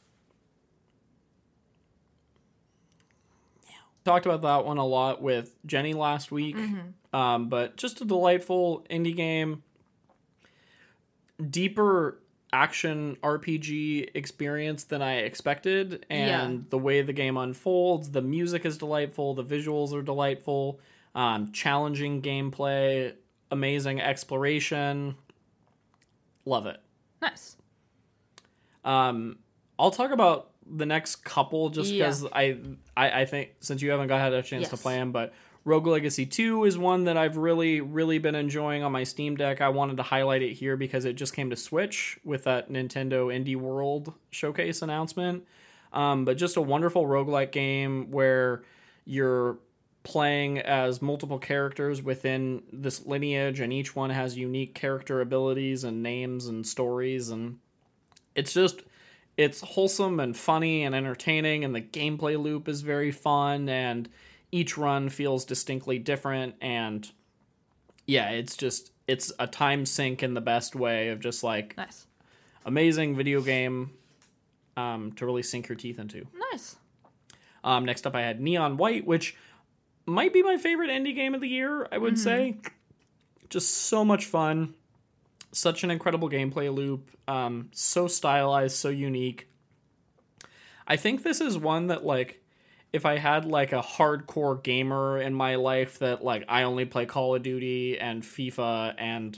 Talked about that one a lot with Jenny last week. Mm-hmm. Um, but just a delightful indie game. Deeper action R P G experience than I expected. And Yeah. the way the game unfolds, the music is delightful. The visuals are delightful. Um, challenging gameplay. Amazing exploration. Love it. Nice. Um, I'll talk about the next couple just Yeah. because I, I I think since you haven't got had a chance to Yes. play them, but Rogue Legacy two is one that I've really really been enjoying on my Steam Deck. I wanted to highlight it here because it just came to Switch with that Nintendo Indie World showcase announcement. Um, but just a wonderful roguelike game where you're playing as multiple characters within this lineage, and each one has unique character abilities and names and stories, and it's just it's wholesome and funny and entertaining, and the gameplay loop is very fun, and each run feels distinctly different, and yeah, it's just it's a time sink in the best way of just like Nice. amazing video game um, to really sink your teeth into. Nice. Um, next up, I had Neon White, which might be my favorite indie game of the year, I would say. Just so much fun. Such an incredible gameplay loop. Um, so stylized, so unique. I think this is one that, like, if I had, like, a hardcore gamer in my life that, like, I only play Call of Duty and FIFA and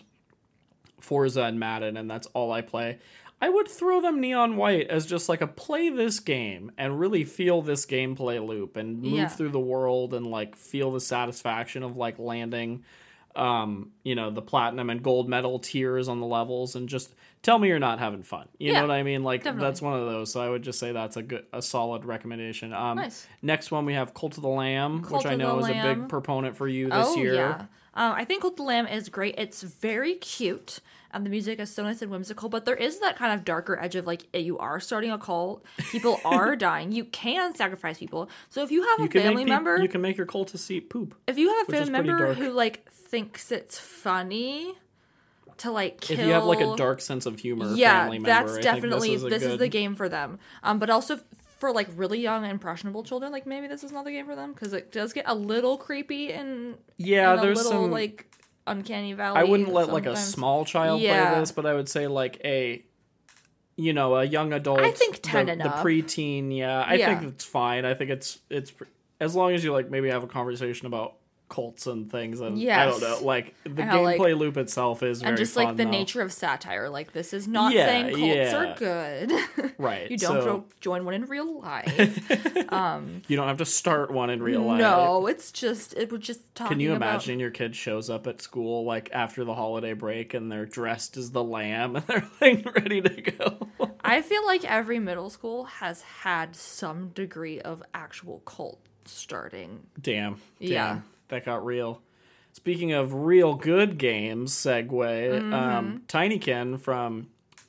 Forza and Madden, and that's all I play, I would throw them Neon White as just like a play this game and really feel this gameplay loop and move Yeah. through the world and like feel the satisfaction of like landing, um, you know, the platinum and gold medal tiers on the levels and just tell me you're not having fun. You Yeah, know what I mean? Like definitely. that's one of those. So I would just say that's a good, a solid recommendation. Um, Nice. Next one we have Cult of the Lamb, Cult which I of know the is a Lamb. big proponent for you this oh, year. yeah. Uh, I think Cult of the Lamb is great. It's very cute, and the music is so nice and whimsical, but there is that kind of darker edge of, like, you are starting a cult, people are dying, you can sacrifice people. So if you have You a can family make peop- member... you can make your cultist seat poop. If you have a which is family pretty member dark. who, like, thinks it's funny to, like, kill... If you have like a dark sense of humor, yeah, family member, that's I definitely think this, is, a this is good... the game for them. Um, but also for like really young impressionable children, like maybe this is not the game for them because it does get a little creepy and Yeah, and a there's little some like uncanny valley. I wouldn't let like a sometimes. small child Yeah. play this, but I would say like a, you know, a young adult. I think ten the, and the up. preteen. Yeah, I Yeah. think it's fine. I think it's it's pr- as long as you like maybe have a conversation about cults and things. And I don't Yes. know, like the And how, like- gameplay loop itself is very And just fun, like the though. nature of satire, like this is not Yeah, saying cults yeah. are good. Right, you don't so- jo- join one in real life. You don't have to start one in real life. No, it's just it would just talking Can you about- imagine your kid shows up at school like after the holiday break and they're dressed as the lamb and they're like ready to go? I feel like every middle school has had some degree of actual cult starting. Damn. Damn. Yeah. That got real. Speaking of real good games, segue, Mm-hmm. um, Tinykin from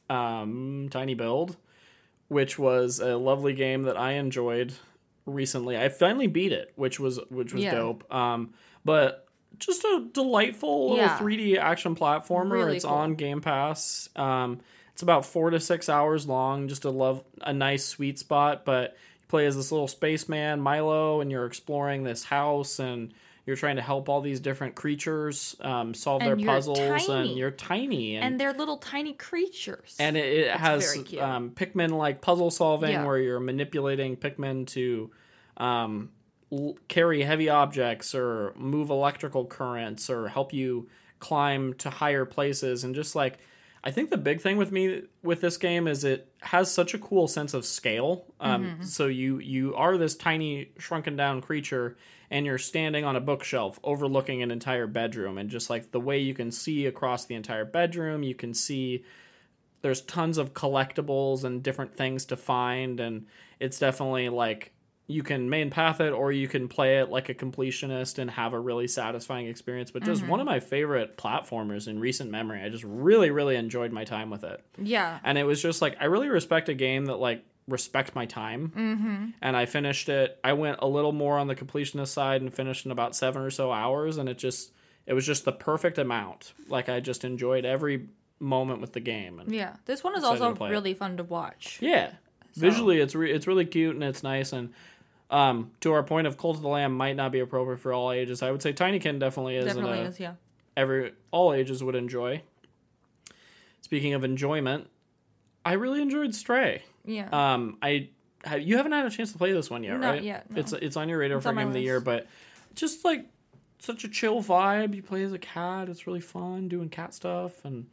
um, Tiny Build, which was a lovely game that I enjoyed recently. I finally beat it, which was which was Yeah. dope. Um, but just a delightful little Yeah. three D action platformer. Really it's cool. on Game Pass. Um, it's about four to six hours long. Just a love a nice sweet spot. But you play as this little spaceman Milo, and you're exploring this house and you're trying to help all these different creatures um, solve And their you're puzzles, tiny. and you're tiny, and And they're little tiny creatures. and it, it has very cute. um, Pikmin like puzzle solving Yeah. where you're manipulating Pikmin to um, l- carry heavy objects or move electrical currents or help you climb to higher places. And just like, I think the big thing with me with this game is it has such a cool sense of scale. Um, mm-hmm. So you you are this tiny shrunken down creature, and you're standing on a bookshelf overlooking an entire bedroom, and just like the way you can see across the entire bedroom, you can see there's tons of collectibles and different things to find, and it's definitely like you can main path it or you can play it like a completionist and have a really satisfying experience. But just mm-hmm. one of my favorite platformers in recent memory. I just really, really enjoyed my time with it. Yeah. And it was just like, I really respect a game that like respect my time. Mm-hmm. And I finished it. I went a little more on the completionist side and finished in about seven or so hours. And it just, it was just the perfect amount. Like I just enjoyed every moment with the game. And yeah. This one is also really it. fun to watch. Yeah. So. Visually, it's re- it's really cute and it's nice. And Um, to our point of Cult of the Lamb might not be appropriate for all ages. I would say Tinykin definitely is. Definitely and, uh, is, yeah. Every all ages would enjoy. Speaking of enjoyment, I really enjoyed Stray. Yeah. Um, I have, you haven't had a chance to play this one yet, not right? Not yet. No. It's it's on your radar it's for Game of the list. Year, but just like such a chill vibe. You play as a cat. It's really fun doing cat stuff and.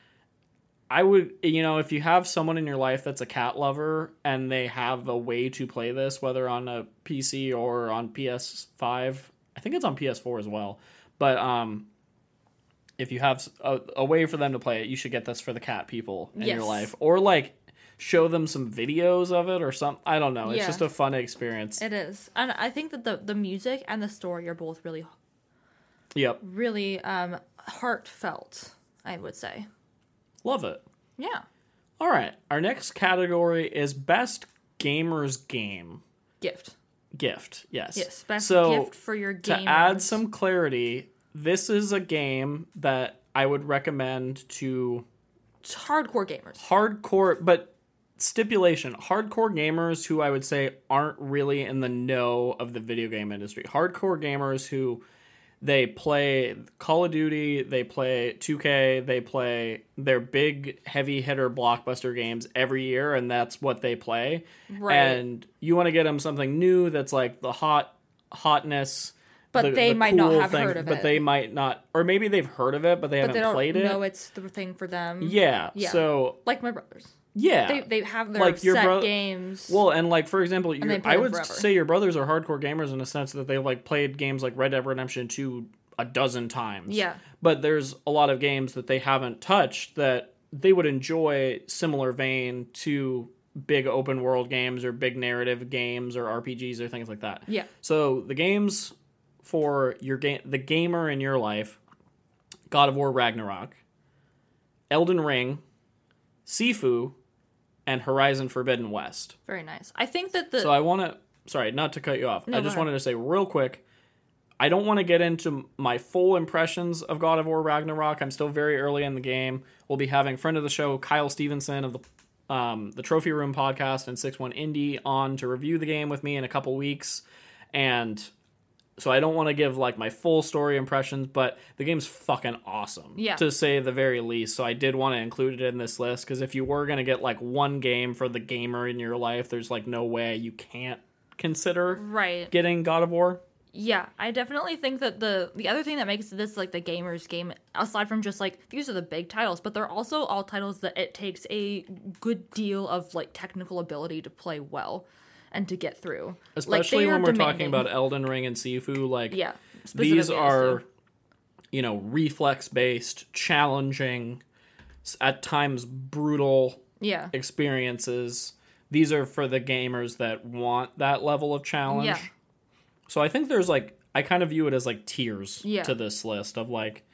I would, you know, if you have someone in your life that's a cat lover and they have a way to play this, whether on a P C or on P S five, I think it's on P S four as well. But um, if you have a, a way for them to play it, you should get this for the cat people in yes. your life. Or like show them some videos of it or something. I don't know. It's yeah. just a fun experience. It is. And I think that the, the music and the story are both really, yep. really um, heartfelt, I would say. Love it. Yeah. All right. Our next category is Best Gamer's Game. Gift. Gift, yes. Yes, best so, gift for your gamers. To add some clarity, this is a game that I would recommend to... It's hardcore gamers. Hardcore, but stipulation. Hardcore gamers who I would say aren't really in the know of the video game industry. Hardcore gamers who... They play Call of Duty, they play two K, they play their big heavy hitter blockbuster games every year, and that's what they play. Right. And you want to get them something new that's like the hot hotness. But the, they the might cool not have thing, heard of but it. But they might not, or maybe they've heard of it, but they but haven't they don't played it. know it's the thing for them. Yeah. yeah. So like my brothers. Yeah. They they have their like your set bro- games. Well, and like, for example, your, I would forever. say your brothers are hardcore gamers in the sense that they've like played games like Red Dead Redemption two a dozen times. Yeah. But there's a lot of games that they haven't touched that they would enjoy similar vein to big open world games or big narrative games or R P Gs or things like that. Yeah. So the games for your game, the gamer in your life, God of War Ragnarok, Elden Ring, Sifu, and Horizon Forbidden West. Very nice. I think that the... So I want to... Sorry, not to cut you off. No, I just go ahead. wanted to say real quick, I don't want to get into my full impressions of God of War Ragnarok. I'm still very early in the game. We'll be having friend of the show, Kyle Stevenson of the um, the Trophy Room podcast and six one Indie on to review the game with me in a couple weeks. And so I don't want to give like my full story impressions, but the game's fucking awesome, yeah. to say the very least. So I did want to include it in this list because if you were going to get like one game for the gamer in your life, there's like no way you can't consider right. getting God of War. Yeah, I definitely think that the the other thing that makes this like the gamer's game, aside from just like these are the big titles, but they're also all titles that it takes a good deal of like technical ability to play well and to get through. Especially like, when we're demanding. talking about Elden Ring and Sifu, like yeah, these are, you know, reflex based, challenging, at times brutal yeah. experiences. These are for the gamers that want that level of challenge. Yeah. So I think there's like, I kind of view it as like tiers yeah. to this list of like,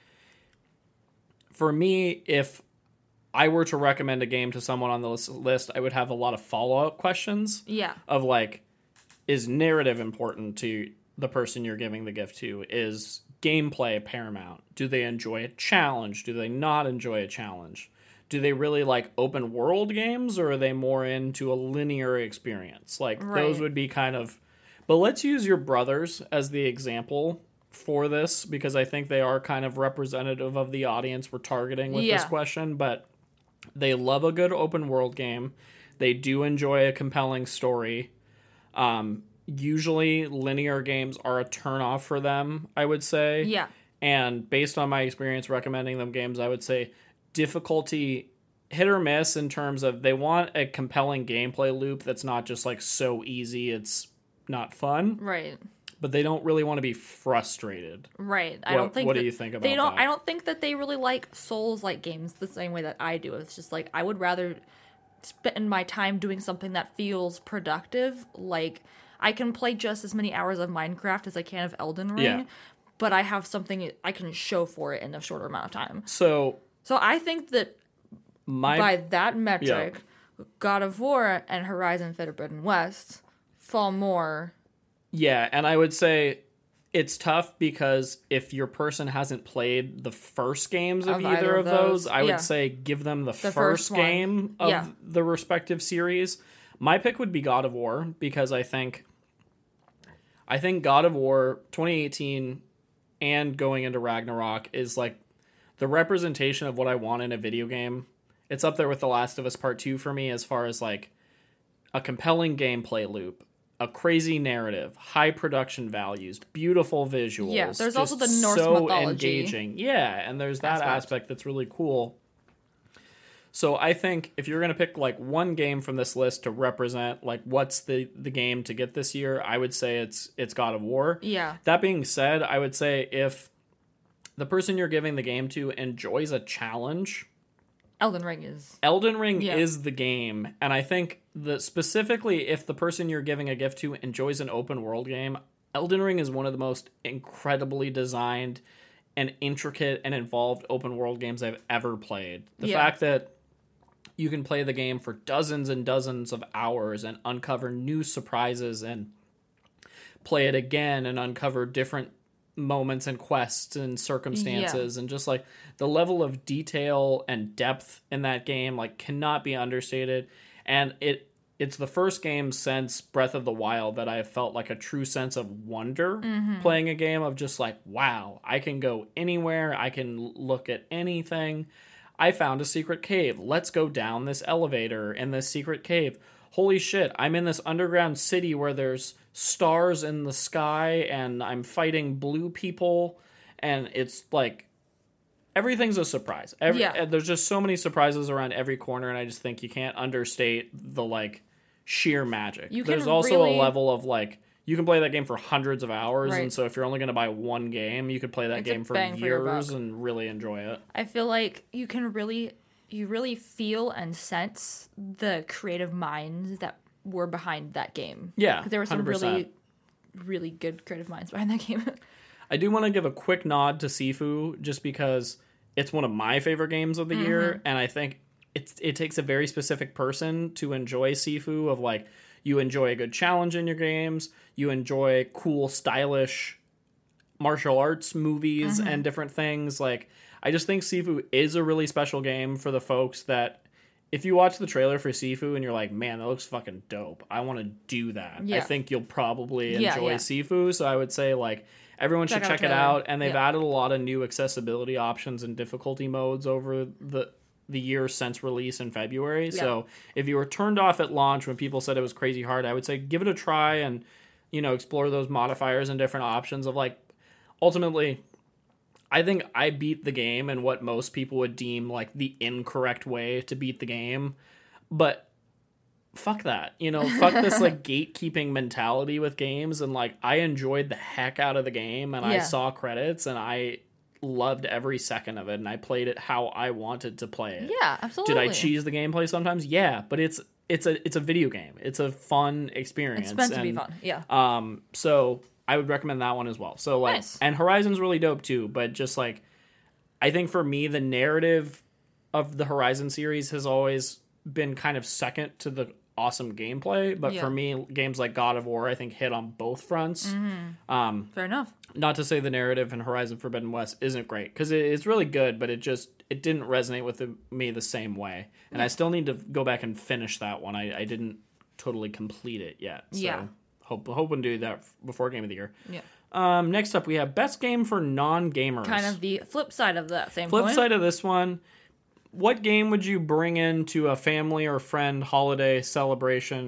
for me, if I were to recommend a game to someone on the list, I would have a lot of follow-up questions. Yeah. Of like, is narrative important to the person you're giving the gift to? Is gameplay paramount? Do they enjoy a challenge? Do they not enjoy a challenge? Do they really like open world games, or are they more into a linear experience? Like right. those would be kind of... But let's use your brothers as the example for this, because I think they are kind of representative of the audience we're targeting with yeah. this question. But they love a good open world game. They do enjoy a compelling story. Um, usually linear games are a turnoff for them, I would say. Yeah. And based on my experience recommending them games, I would say difficulty hit or miss in terms of they want a compelling gameplay loop that's not just like so easy it's not fun. Right. But they don't really want to be frustrated. Right. I What- don't think what do that- you think about they don't that? I don't think that they really like Souls-like games the same way that I do. It's just like I would rather spend my time doing something that feels productive. Like I can play just as many hours of Minecraft as I can of Elden Ring, Yeah. but I have something I can show for it in a shorter amount of time. So So I think that my by that metric, God of War and Horizon Forbidden West fall more. yeah, and I would say it's tough because if your person hasn't played the first games of, Of either either of of those, those, I would yeah. say give them the, first, first one. game of Yeah. the respective series. My pick would be God of War because I think I think God of War twenty eighteen and going into Ragnarok is like the representation of what I want in a video game. It's up there with The Last of Us Part two for me as far as like a compelling gameplay loop, a crazy narrative, high production values, beautiful visuals. Yeah, there's also just the Norse so mythology engaging. Yeah, and there's that aspect. aspect that's really cool. So I think if you're going to pick like one game from this list to represent like what's the the game to get this year, I would say it's it's God of War. Yeah. That being said, I would say if the person you're giving the game to enjoys a challenge, Elden Ring is. Elden Ring Yeah. is the game. And I think that specifically if the person you're giving a gift to enjoys an open world game, Elden Ring is one of the most incredibly designed and intricate and involved open world games I've ever played. The Yeah. fact that you can play the game for dozens and dozens of hours and uncover new surprises and play it again and uncover different moments and quests and circumstances and just like the level of detail and depth in that game like cannot be understated. And it it's the first game since Breath of the Wild that I have felt like a true sense of wonder playing a game of just like, wow, I can go anywhere, I can look at anything. I found a secret cave. Let's go down this elevator in this secret cave. Holy shit, I'm in this underground city where there's stars in the sky and I'm fighting blue people and it's like everything's a surprise. Every, Yeah. There's just so many surprises around every corner and I just think you can't understate the like sheer magic. You can There's also really- a level of like you can play that game for hundreds of hours Right. and so if you're only going to buy one game, you could play that It's a game for bang for your years buck. and really enjoy it. I feel like you can really, you really feel and sense the creative minds that were behind that game. Yeah, 'Cause there were some one hundred percent. really, really good creative minds behind that game. I do want to give a quick nod to Sifu just because it's one of my favorite games of the Mm-hmm. year, and I think it it takes a very specific person to enjoy Sifu. Of like, you enjoy a good challenge in your games, you enjoy cool, stylish martial arts movies Mm-hmm. and different things. Like, I just think Sifu is a really special game for the folks that. If you watch the trailer for Sifu and you're like, man, that looks fucking dope, I want to do that. I Yeah. think you'll probably Yeah, enjoy yeah. Sifu. So I would say, like, everyone Check should out check the it trailer. out. And they've Yeah. added a lot of new accessibility options and difficulty modes over the the year since release in February. Yeah. So if you were turned off at launch when people said it was crazy hard, I would say give it a try and, you know, explore those modifiers and different options of like, ultimately, I think I beat the game in what most people would deem like the incorrect way to beat the game. But fuck that, you know, fuck this like gatekeeping mentality with games. And like, I enjoyed the heck out of the game and I Yeah. saw credits and I loved every second of it. And I played it how I wanted to play it. Yeah, absolutely. Did I cheese the gameplay sometimes? Yeah, but it's, it's a, it's a video game. It's a fun experience. It's meant to be And, fun. Yeah. Um, so I would recommend that one as well. So like, Nice. and Horizon's really dope too, but just like, I think for me, the narrative of the Horizon series has always been kind of second to the awesome gameplay. But Yeah. for me, games like God of War, I think hit on both fronts. Um, Fair enough. not to say the narrative in Horizon Forbidden West isn't great, because it, it's really good, but it just, it didn't resonate with the, me the same way. And I still need to go back and finish that one. I, I didn't totally complete it yet. So Yeah. hope, hoping to do that before Game of the Year. Yeah. Um, next up, we have Best Game for Non-Gamers. Kind of the flip side of that same Flip coin. side of this one, what game would you bring into a family or friend holiday celebration?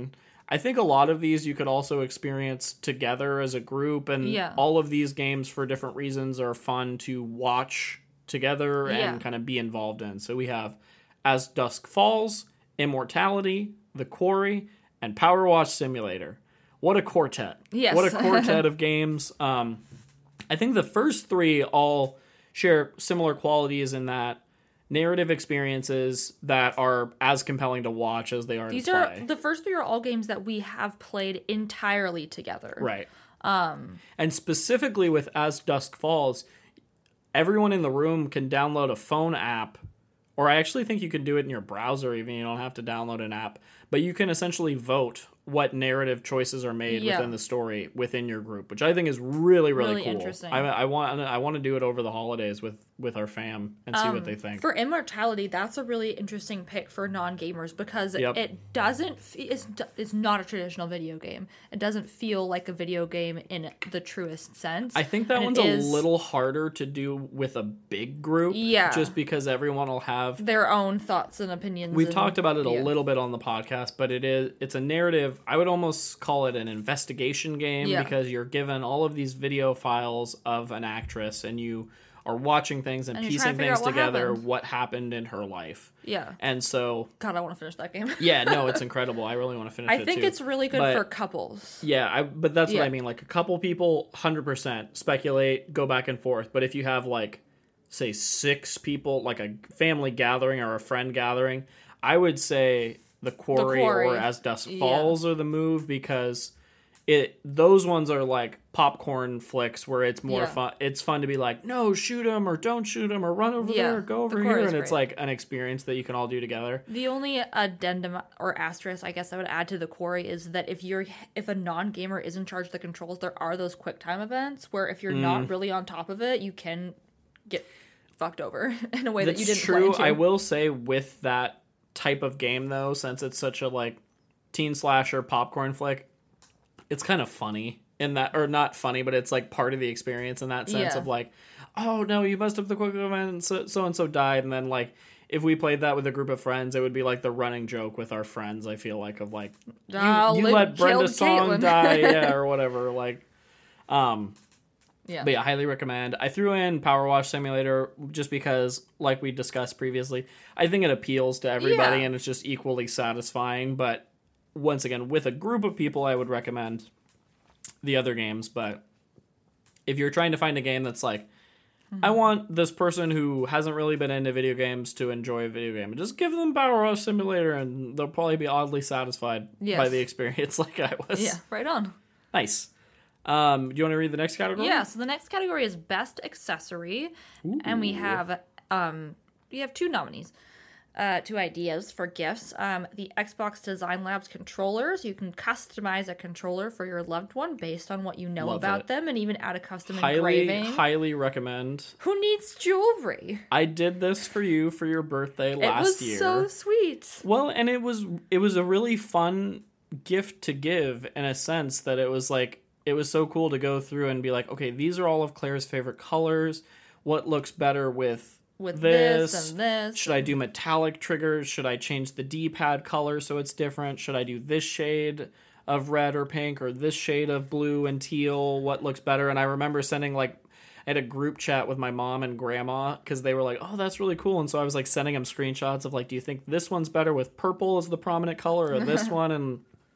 I think a lot of these you could also experience together as a group, and Yeah. all of these games for different reasons are fun to watch together and Yeah. kind of be involved in. So we have As Dusk Falls, Immortality, The Quarry, and Power Wash Simulator. What a quartet. Yes. What a quartet of games. Um, I think the first three all share similar qualities in that narrative experiences that are as compelling to watch as they are These to play. are the first three are all games that we have played entirely together. Right. Um, and specifically with As Dusk Falls, everyone in the room can download a phone app, or I actually think you can do it in your browser even. You don't have to download an app. But you can essentially vote what narrative choices are made Yeah. within the story within your group, which I think is really, really, Really cool. interesting. I, I want I want to do it over the holidays with, with our fam and see what they think. For Immortality, that's a really interesting pick for non-gamers because Yep. it doesn't f- it's, it's not a traditional video game. It doesn't feel like a video game in the truest sense. I think that And one's it a is little harder to do with a big group. Yeah. Just because everyone will have their own thoughts and opinions. We've and- talked about it a yeah. little bit on the podcast, but it is it's a narrative. I would almost call it an investigation game Yeah. because you're given all of these video files of an actress and you are watching things and, And you're piecing trying to figure things out what together happened. what happened in her life. Yeah. And so, God, I want to finish that game. yeah, no, it's incredible. I really want to finish I it think too. it's really good But- for couples. Yeah, I, but that's what Yeah. I mean. Like a couple people, one hundred percent speculate, go back and forth. But if you have like, say, six people, like a family gathering or a friend gathering, I would say The Quarry, Quarry. or As Dusk Yeah. Falls are the move because it those ones are like popcorn flicks where it's more Yeah. fun. It's fun to be like, no, shoot him or don't shoot him or run over Yeah, there or go The over Quarry here, is and it's great. like an experience that you can all do together. The only addendum or asterisk I guess I would add to the Quarry is that if you're if a non-gamer is in charge of the controls, there are those quick time events where if you're Mm. not really on top of it, you can get fucked over in a way that That's you didn't true. plan to. I will say with that type of game though, since it's such a like teen slasher popcorn flick, it's kind of funny in that, or not funny, but it's like part of the experience in that sense Yeah. of like, oh no, you messed up the quick event and so so and so died, and then like if we played that with a group of friends, it would be like the running joke with our friends. I feel like of like you, Ah, you Lynn let Brenda killed Song Caitlin. die, yeah, or whatever. Like, um. yeah. But yeah, highly recommend. I threw in Power Wash Simulator just because, like we discussed previously, I think it appeals to everybody Yeah. and it's just equally satisfying. But once again, with a group of people, I would recommend the other games. But if you're trying to find a game that's like, I want this person who hasn't really been into video games to enjoy a video game, just give them Power Wash Simulator and they'll probably be oddly satisfied Yes. by the experience like I was. Yeah, right on. Nice. Um, do you want to read the next category? Yeah, so the next category is best accessory, and we have um we have two nominees, uh, two ideas for gifts. Um, the Xbox Design Labs controllers. You can customize a controller for your loved one based on what you know Love about it. them, and even add a custom Highly, engraving. highly recommend. Who needs jewelry? I did this for you for your birthday It last was year. so sweet. Well, and it was it was a really fun gift to give in a sense that it was like it was so cool to go through and be like, okay, these are all of Claire's favorite colors. What looks better with With this? this, and this. Should I do metallic triggers? Should I change the D-pad color so it's different? Should I do this shade of red or pink or this shade of blue and teal? What looks better? And I remember sending like I had a group chat with my mom and grandma because they were like, oh, that's really cool. And so I was like sending them screenshots of like, do you think this one's better with purple as the prominent color or this one? And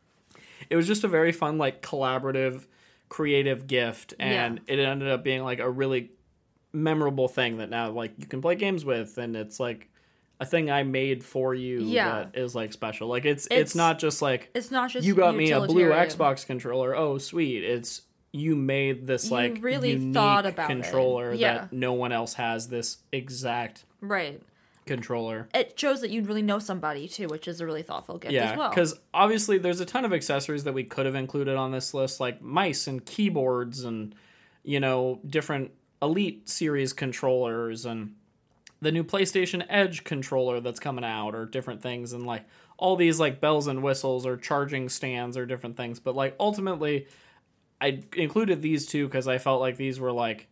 it was just a very fun, like collaborative, creative gift. And it ended up being like a really memorable thing that now like you can play games with. And it's like a thing I made for you Yeah. that is like special. Like it's, it's, It's- not just like, It's not just you got me a blue utilitarian. Xbox controller. Oh, sweet. It's, you made this You like really unique thought about it. controller Yeah. that no one else has this exact Right. controller. It shows that you really know somebody too, which is a really thoughtful gift Yeah, as well. because obviously there's a ton of accessories that we could have included on this list, like mice and keyboards and, you know, different Elite series controllers and the new PlayStation Edge controller that's coming out or different things and like all these like bells and whistles or charging stands or different things. But like ultimately I included these two because I felt like these were like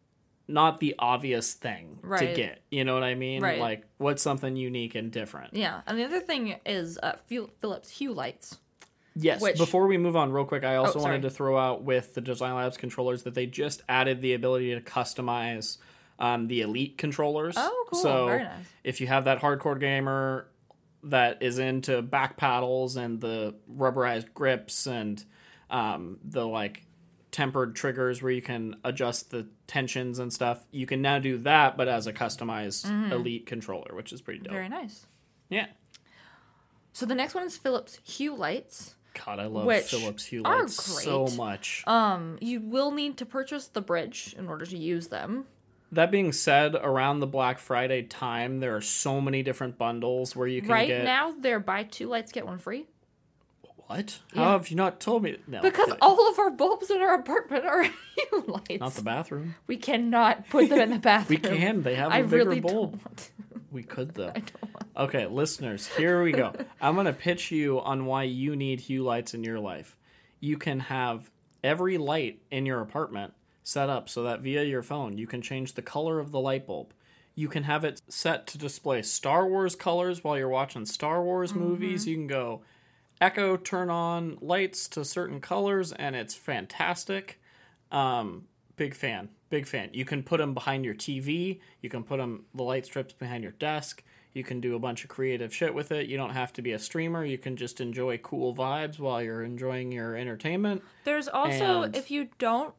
not the obvious thing to Right. get. You know what I mean? Right. Like what's something unique and different. Yeah, and the other thing is uh, Phil- Philips Hue lights. Yes, Which, before we move on real quick, I also oh, wanted to throw out with the Design Labs controllers that they just added the ability to customize um, the Elite controllers. Oh, cool. So Very nice. if you have that hardcore gamer that is into back paddles and the rubberized grips and um, the like tempered triggers where you can adjust the tensions and stuff, you can now do that, but as a customized mm-hmm. Elite controller, which is pretty dope. Very nice. Yeah. So the next one is Philips Hue lights. God, I love which Philips Hue are lights great. so much. Um, you will need to purchase the bridge in order to use them. That being said, around the Black Friday time, there are so many different bundles where you can right get... Right now, they're buy two lights, get one free. What? Yeah. How have you not told me? No, because all of our bulbs in our apartment are Hue lights. Not the bathroom. We cannot put them in the bathroom. We can. They have a I bigger really bulb. Don't want to. We could, though. I don't want to. Okay, listeners, here we go. I'm going to pitch you on why you need Hue lights in your life. You can have every light in your apartment set up so that via your phone you can change the color of the light bulb. You can have it set to display Star Wars colors while you're watching Star Wars mm-hmm. movies. You can go Echo, turn on lights to certain colors, and it's fantastic. Um, big fan. Big fan. You can put them behind your T V. You can put them, the light strips behind your desk. You can do a bunch of creative shit with it. You don't have to be a streamer. You can just enjoy cool vibes while you're enjoying your entertainment. There's also, and... if you don't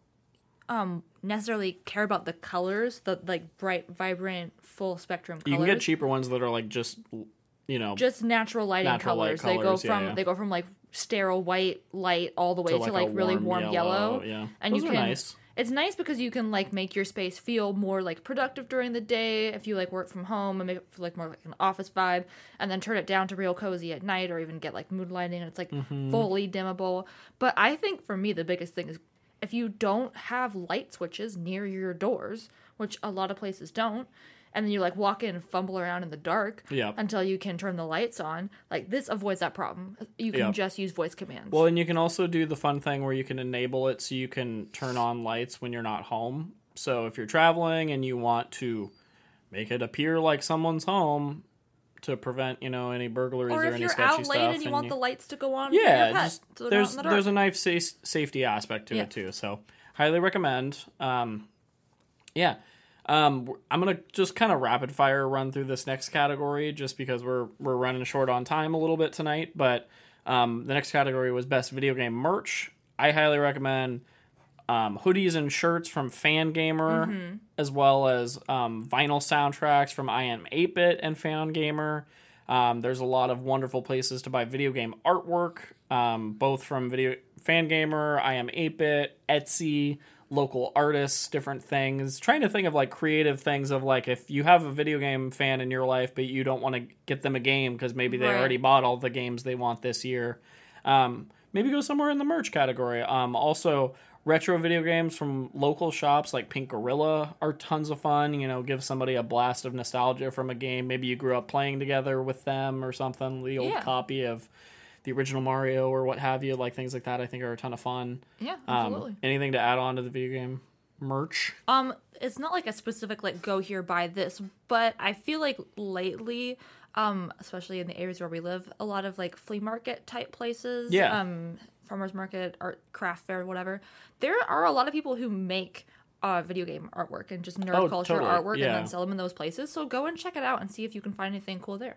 um, necessarily care about the colors, the like bright, vibrant, full spectrum colors. You can get cheaper ones that are like just, you know, just natural lighting natural colors. Light colors. They go from yeah, yeah. they go from like sterile white light all the way to like, to, like really warm, warm yellow. yellow. Yeah, and those you are can. Nice. It's nice because you can like make your space feel more like productive during the day if you like work from home and make it feel like more like an office vibe, and then turn it down to real cozy at night, or even get like mood lighting and it's like mm-hmm. fully dimmable. But I think for me the biggest thing is if you don't have light switches near your doors, which a lot of places don't, and then you like walk in and fumble around in the dark yep. until you can turn the lights on. Like this avoids that problem. You can yep. just use voice commands. Well, and you can also do the fun thing where you can enable it so you can turn on lights when you're not home. So if you're traveling and you want to make it appear like someone's home to prevent, you know, any burglaries or, or any sketchy stuff. Or if you're out late and you and want you... the lights to go on yeah, for your pet, just, so there's the there's a nice sa- safety aspect to yeah. it too. So highly recommend. Um, yeah. Um, I'm going to just kind of rapid fire run through this next category just because we're we're running short on time a little bit tonight. But um, the next category was best video game merch. I highly recommend um, hoodies and shirts from Fangamer, mm-hmm. as well as um, vinyl soundtracks from I Am eight bit and Fangamer. Um, there's a lot of wonderful places to buy video game artwork, um, both from video Fangamer, I Am eight bit, Etsy, local artists, different things. Trying to think of like creative things of like if you have a video game fan in your life but you don't want to get them a game because maybe they right. already bought all the games they want this year, um, maybe go somewhere in the merch category. Um, also, retro video games from local shops like Pink Gorilla are tons of fun. You know, give somebody a blast of nostalgia from a game maybe you grew up playing together with them or something. The old yeah. copy of the original Mario or what have you, like things like that I think are a ton of fun. Yeah, absolutely. Um, anything to add on to the video game merch? Um, it's not like a specific like go here buy this, but I feel like lately, um, especially in the areas where we live, a lot of like flea market type places, yeah. um, farmers market, art, craft fair, whatever. There are a lot of people who make uh, video game artwork and just nerd oh, culture totally. artwork yeah. and then sell them in those places. So go and check it out and see if you can find anything cool there.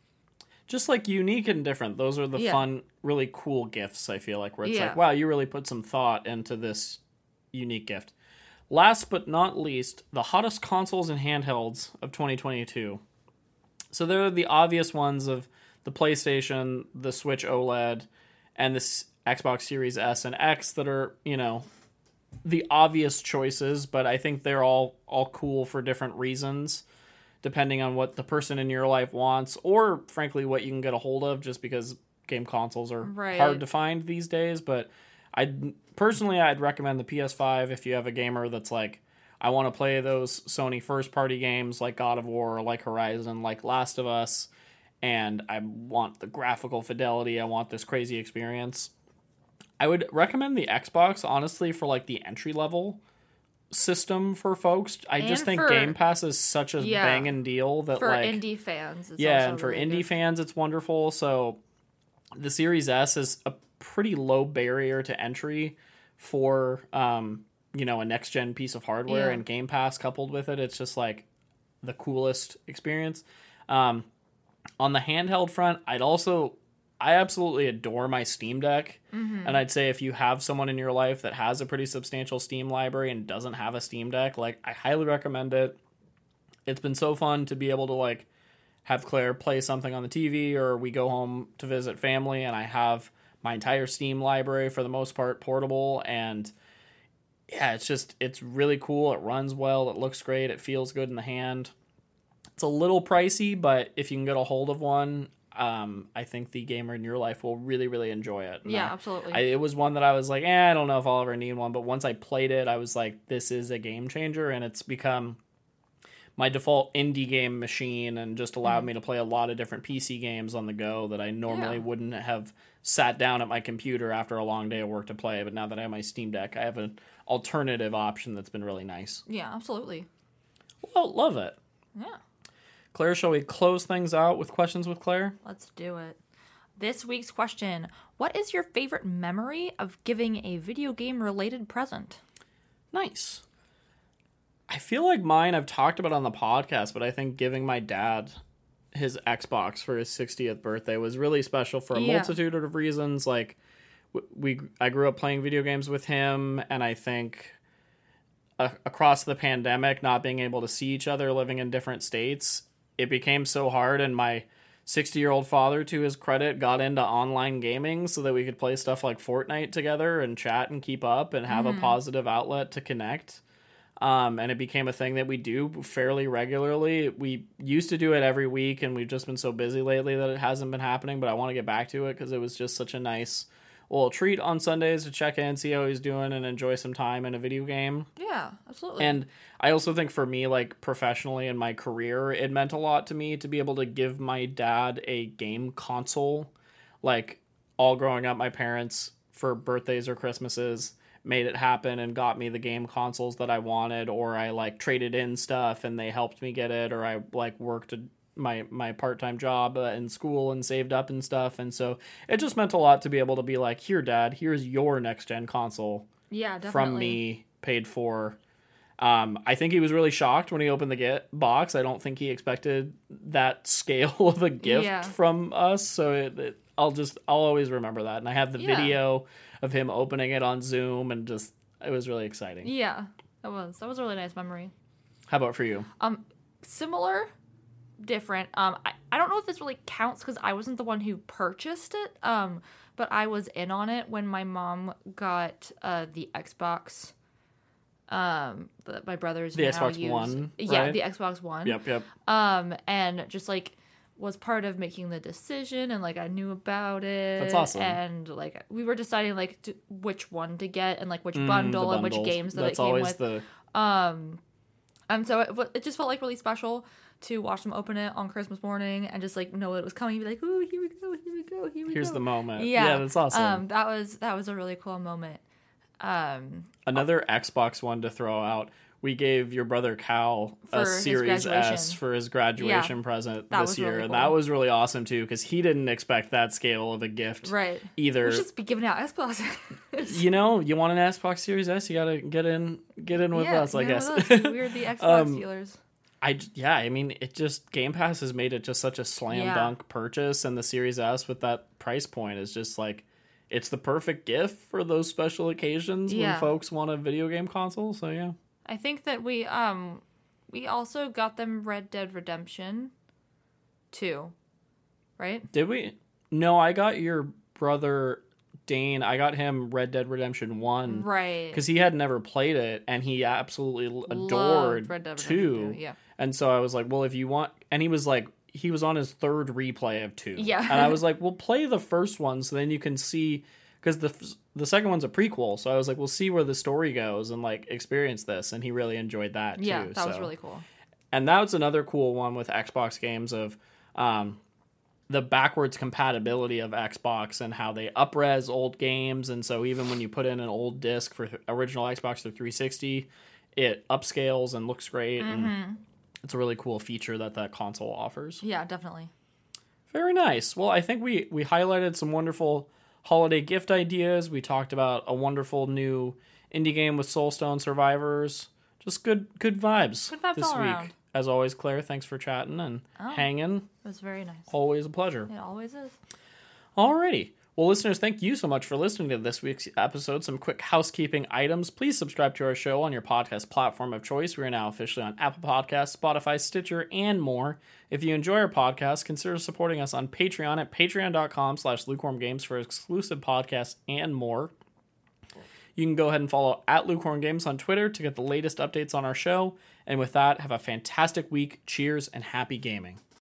Just like unique and different. Those are the yeah. fun, really cool gifts, I feel like, where it's yeah. like, wow, you really put some thought into this unique gift. Last but not least, the hottest consoles and handhelds of twenty twenty-two. So there are the obvious ones of the PlayStation, the Switch OLED, and the Xbox Series S and X that are, you know, the obvious choices, but I think they're all, all cool for different reasons, depending on what the person in your life wants, or frankly, what you can get a hold of, just because game consoles are right. hard to find these days. But I personally, I'd recommend the P S five if you have a gamer that's like, I want to play those Sony first-party games like God of War, like Horizon, like Last of Us, and I want the graphical fidelity, I want this crazy experience. I would recommend the Xbox, honestly, for like the entry-level system for folks. I and just think for, Game Pass is such a yeah, banging deal that for like indie fans. It's yeah, also and for really indie good. fans, it's wonderful. So the Series S is a pretty low barrier to entry for, um, you know, a next-gen piece of hardware, Yeah. and Game Pass coupled with it. It's just like the coolest experience. Um, on the handheld front, I'd also, I absolutely adore my Steam Deck. Mm-hmm. And I'd say if you have someone in your life that has a pretty substantial Steam library and doesn't have a Steam Deck, like, I highly recommend it. It's been so fun to be able to, like, have Claire play something on the T V, or we go home to visit family and I have my entire Steam library for the most part portable. And yeah, it's just, it's really cool. It runs well. It looks great. It feels good in the hand. It's a little pricey, but if you can get a hold of one, um, I think the gamer in your life will really, really enjoy it. And Yeah, I, absolutely. I, it was one that I was like, eh, I don't know if I'll ever need one. But once I played it, I was like, this is a game changer, and it's become my default indie game machine, and just allowed mm-hmm. me to play a lot of different P C games on the go that I normally yeah. wouldn't have sat down at my computer after a long day of work to play. But now that I have my Steam Deck, I have an alternative option that's been really nice. Yeah, absolutely. Well, love it. Yeah. Claire, shall we close things out with questions with Claire? Let's do it. This week's question: what is your favorite memory of giving a video game related present? Nice. I feel like mine I've talked about on the podcast, but I think giving my dad his Xbox for his sixtieth birthday was really special for a yeah. multitude of reasons. Like, we, I grew up playing video games with him, and I think uh, across the pandemic, not being able to see each other, living in different states, it became so hard. And my sixty-year-old father, to his credit, got into online gaming so that we could play stuff like Fortnite together and chat and keep up and have mm-hmm. a positive outlet to connect. Um, and it became a thing that we do fairly regularly. We used to do it every week, and we've just been so busy lately that it hasn't been happening, but I want to get back to it because it was just such a nice little treat on Sundays to check in, see how he's doing, and enjoy some time in a video game. Yeah, absolutely. And I also think for me, like, professionally in my career, it meant a lot to me to be able to give my dad a game console. Like, all growing up, my parents, for birthdays or Christmases, made it happen and got me the game consoles that I wanted, or I like traded in stuff and they helped me get it, or I like worked a, my my part-time job uh, in school and saved up and stuff. And so it just meant a lot to be able to be like, here, Dad, here's your next gen console. Yeah, definitely. From me, paid for. Um, I think he was really shocked when he opened the get box. I don't think he expected that scale of a gift yeah. from us. So it, it, I'll just I'll always remember that. And I have the yeah. video of him opening it on Zoom, and just, it was really exciting. Yeah, that was. That was a really nice memory. How about for you? Um, similar, different. Um, I, I don't know if this really counts because I wasn't the one who purchased it. Um, but I was in on it when my mom got uh the Xbox. Um, that my brothers the now Xbox use. One. Yeah, right? the Xbox One. Yep, yep. Um, and just like was part of making the decision, and like I knew about it. That's awesome. And like we were deciding like to, which one to get, and like which Mm, bundle and which games that That's it came always with. The... Um, and so it, it just felt like really special to watch them open it on Christmas morning and just like know it was coming. Be like, ooh, here we go, here we go, here we Here's go. the moment. Yeah, yeah, that's awesome. Um, that was that was a really cool moment. Um, Another Xbox One to throw out. We gave your brother Cal a Series S for his graduation yeah, present this year, really cool. And that was really awesome too, because he didn't expect that scale of a gift, right? Either. We should just be giving out Xbox. You know, you want an Xbox Series S, you gotta get in, get in with yeah, us, I guess. Us. We're the Xbox um, dealers. I yeah, I mean, it just Game Pass has made it just such a slam yeah. dunk purchase, and the Series S with that price point is just like, it's the perfect gift for those special occasions yeah. when folks want a video game console. So yeah. I think that we um we also got them Red Dead Redemption two, right? Did we? No, I got your brother Dane. I got him Red Dead Redemption one, right? Because he had never played it, and he absolutely adored Red Dead two. two. Yeah, and so I was like, well, if you want, and he was like, he was on his third replay of two. Yeah, and I was like, well, play the first one so then you can see. Because the the second one's a prequel, so I was like, we'll see where the story goes and like experience this, and he really enjoyed that too. Yeah, that so. was really cool. And that's another cool one with Xbox games of um, the backwards compatibility of Xbox and how they up-res old games, and so even when you put in an old disc for original Xbox or three sixty, it upscales and looks great, mm-hmm. and it's a really cool feature that that console offers. Yeah, definitely. Very nice. Well, I think we, we highlighted some wonderful holiday gift ideas. We talked about a wonderful new indie game with Soulstone Survivors. Just good good vibes, good vibes this all week. Around. As always, Claire, thanks for chatting and oh, hanging. It was very nice. Always a pleasure. It always is. Alrighty. Well, listeners, thank you so much for listening to this week's episode. Some quick housekeeping items. Please subscribe to our show on your podcast platform of choice. We are now officially on Apple Podcasts, Spotify, Stitcher, and more. If you enjoy our podcast, consider supporting us on Patreon at patreon.com slash lukewarm games for exclusive podcasts and more. You can go ahead and follow at Lukewarm Games on Twitter to get the latest updates on our show. And with that, have a fantastic week. Cheers and happy gaming.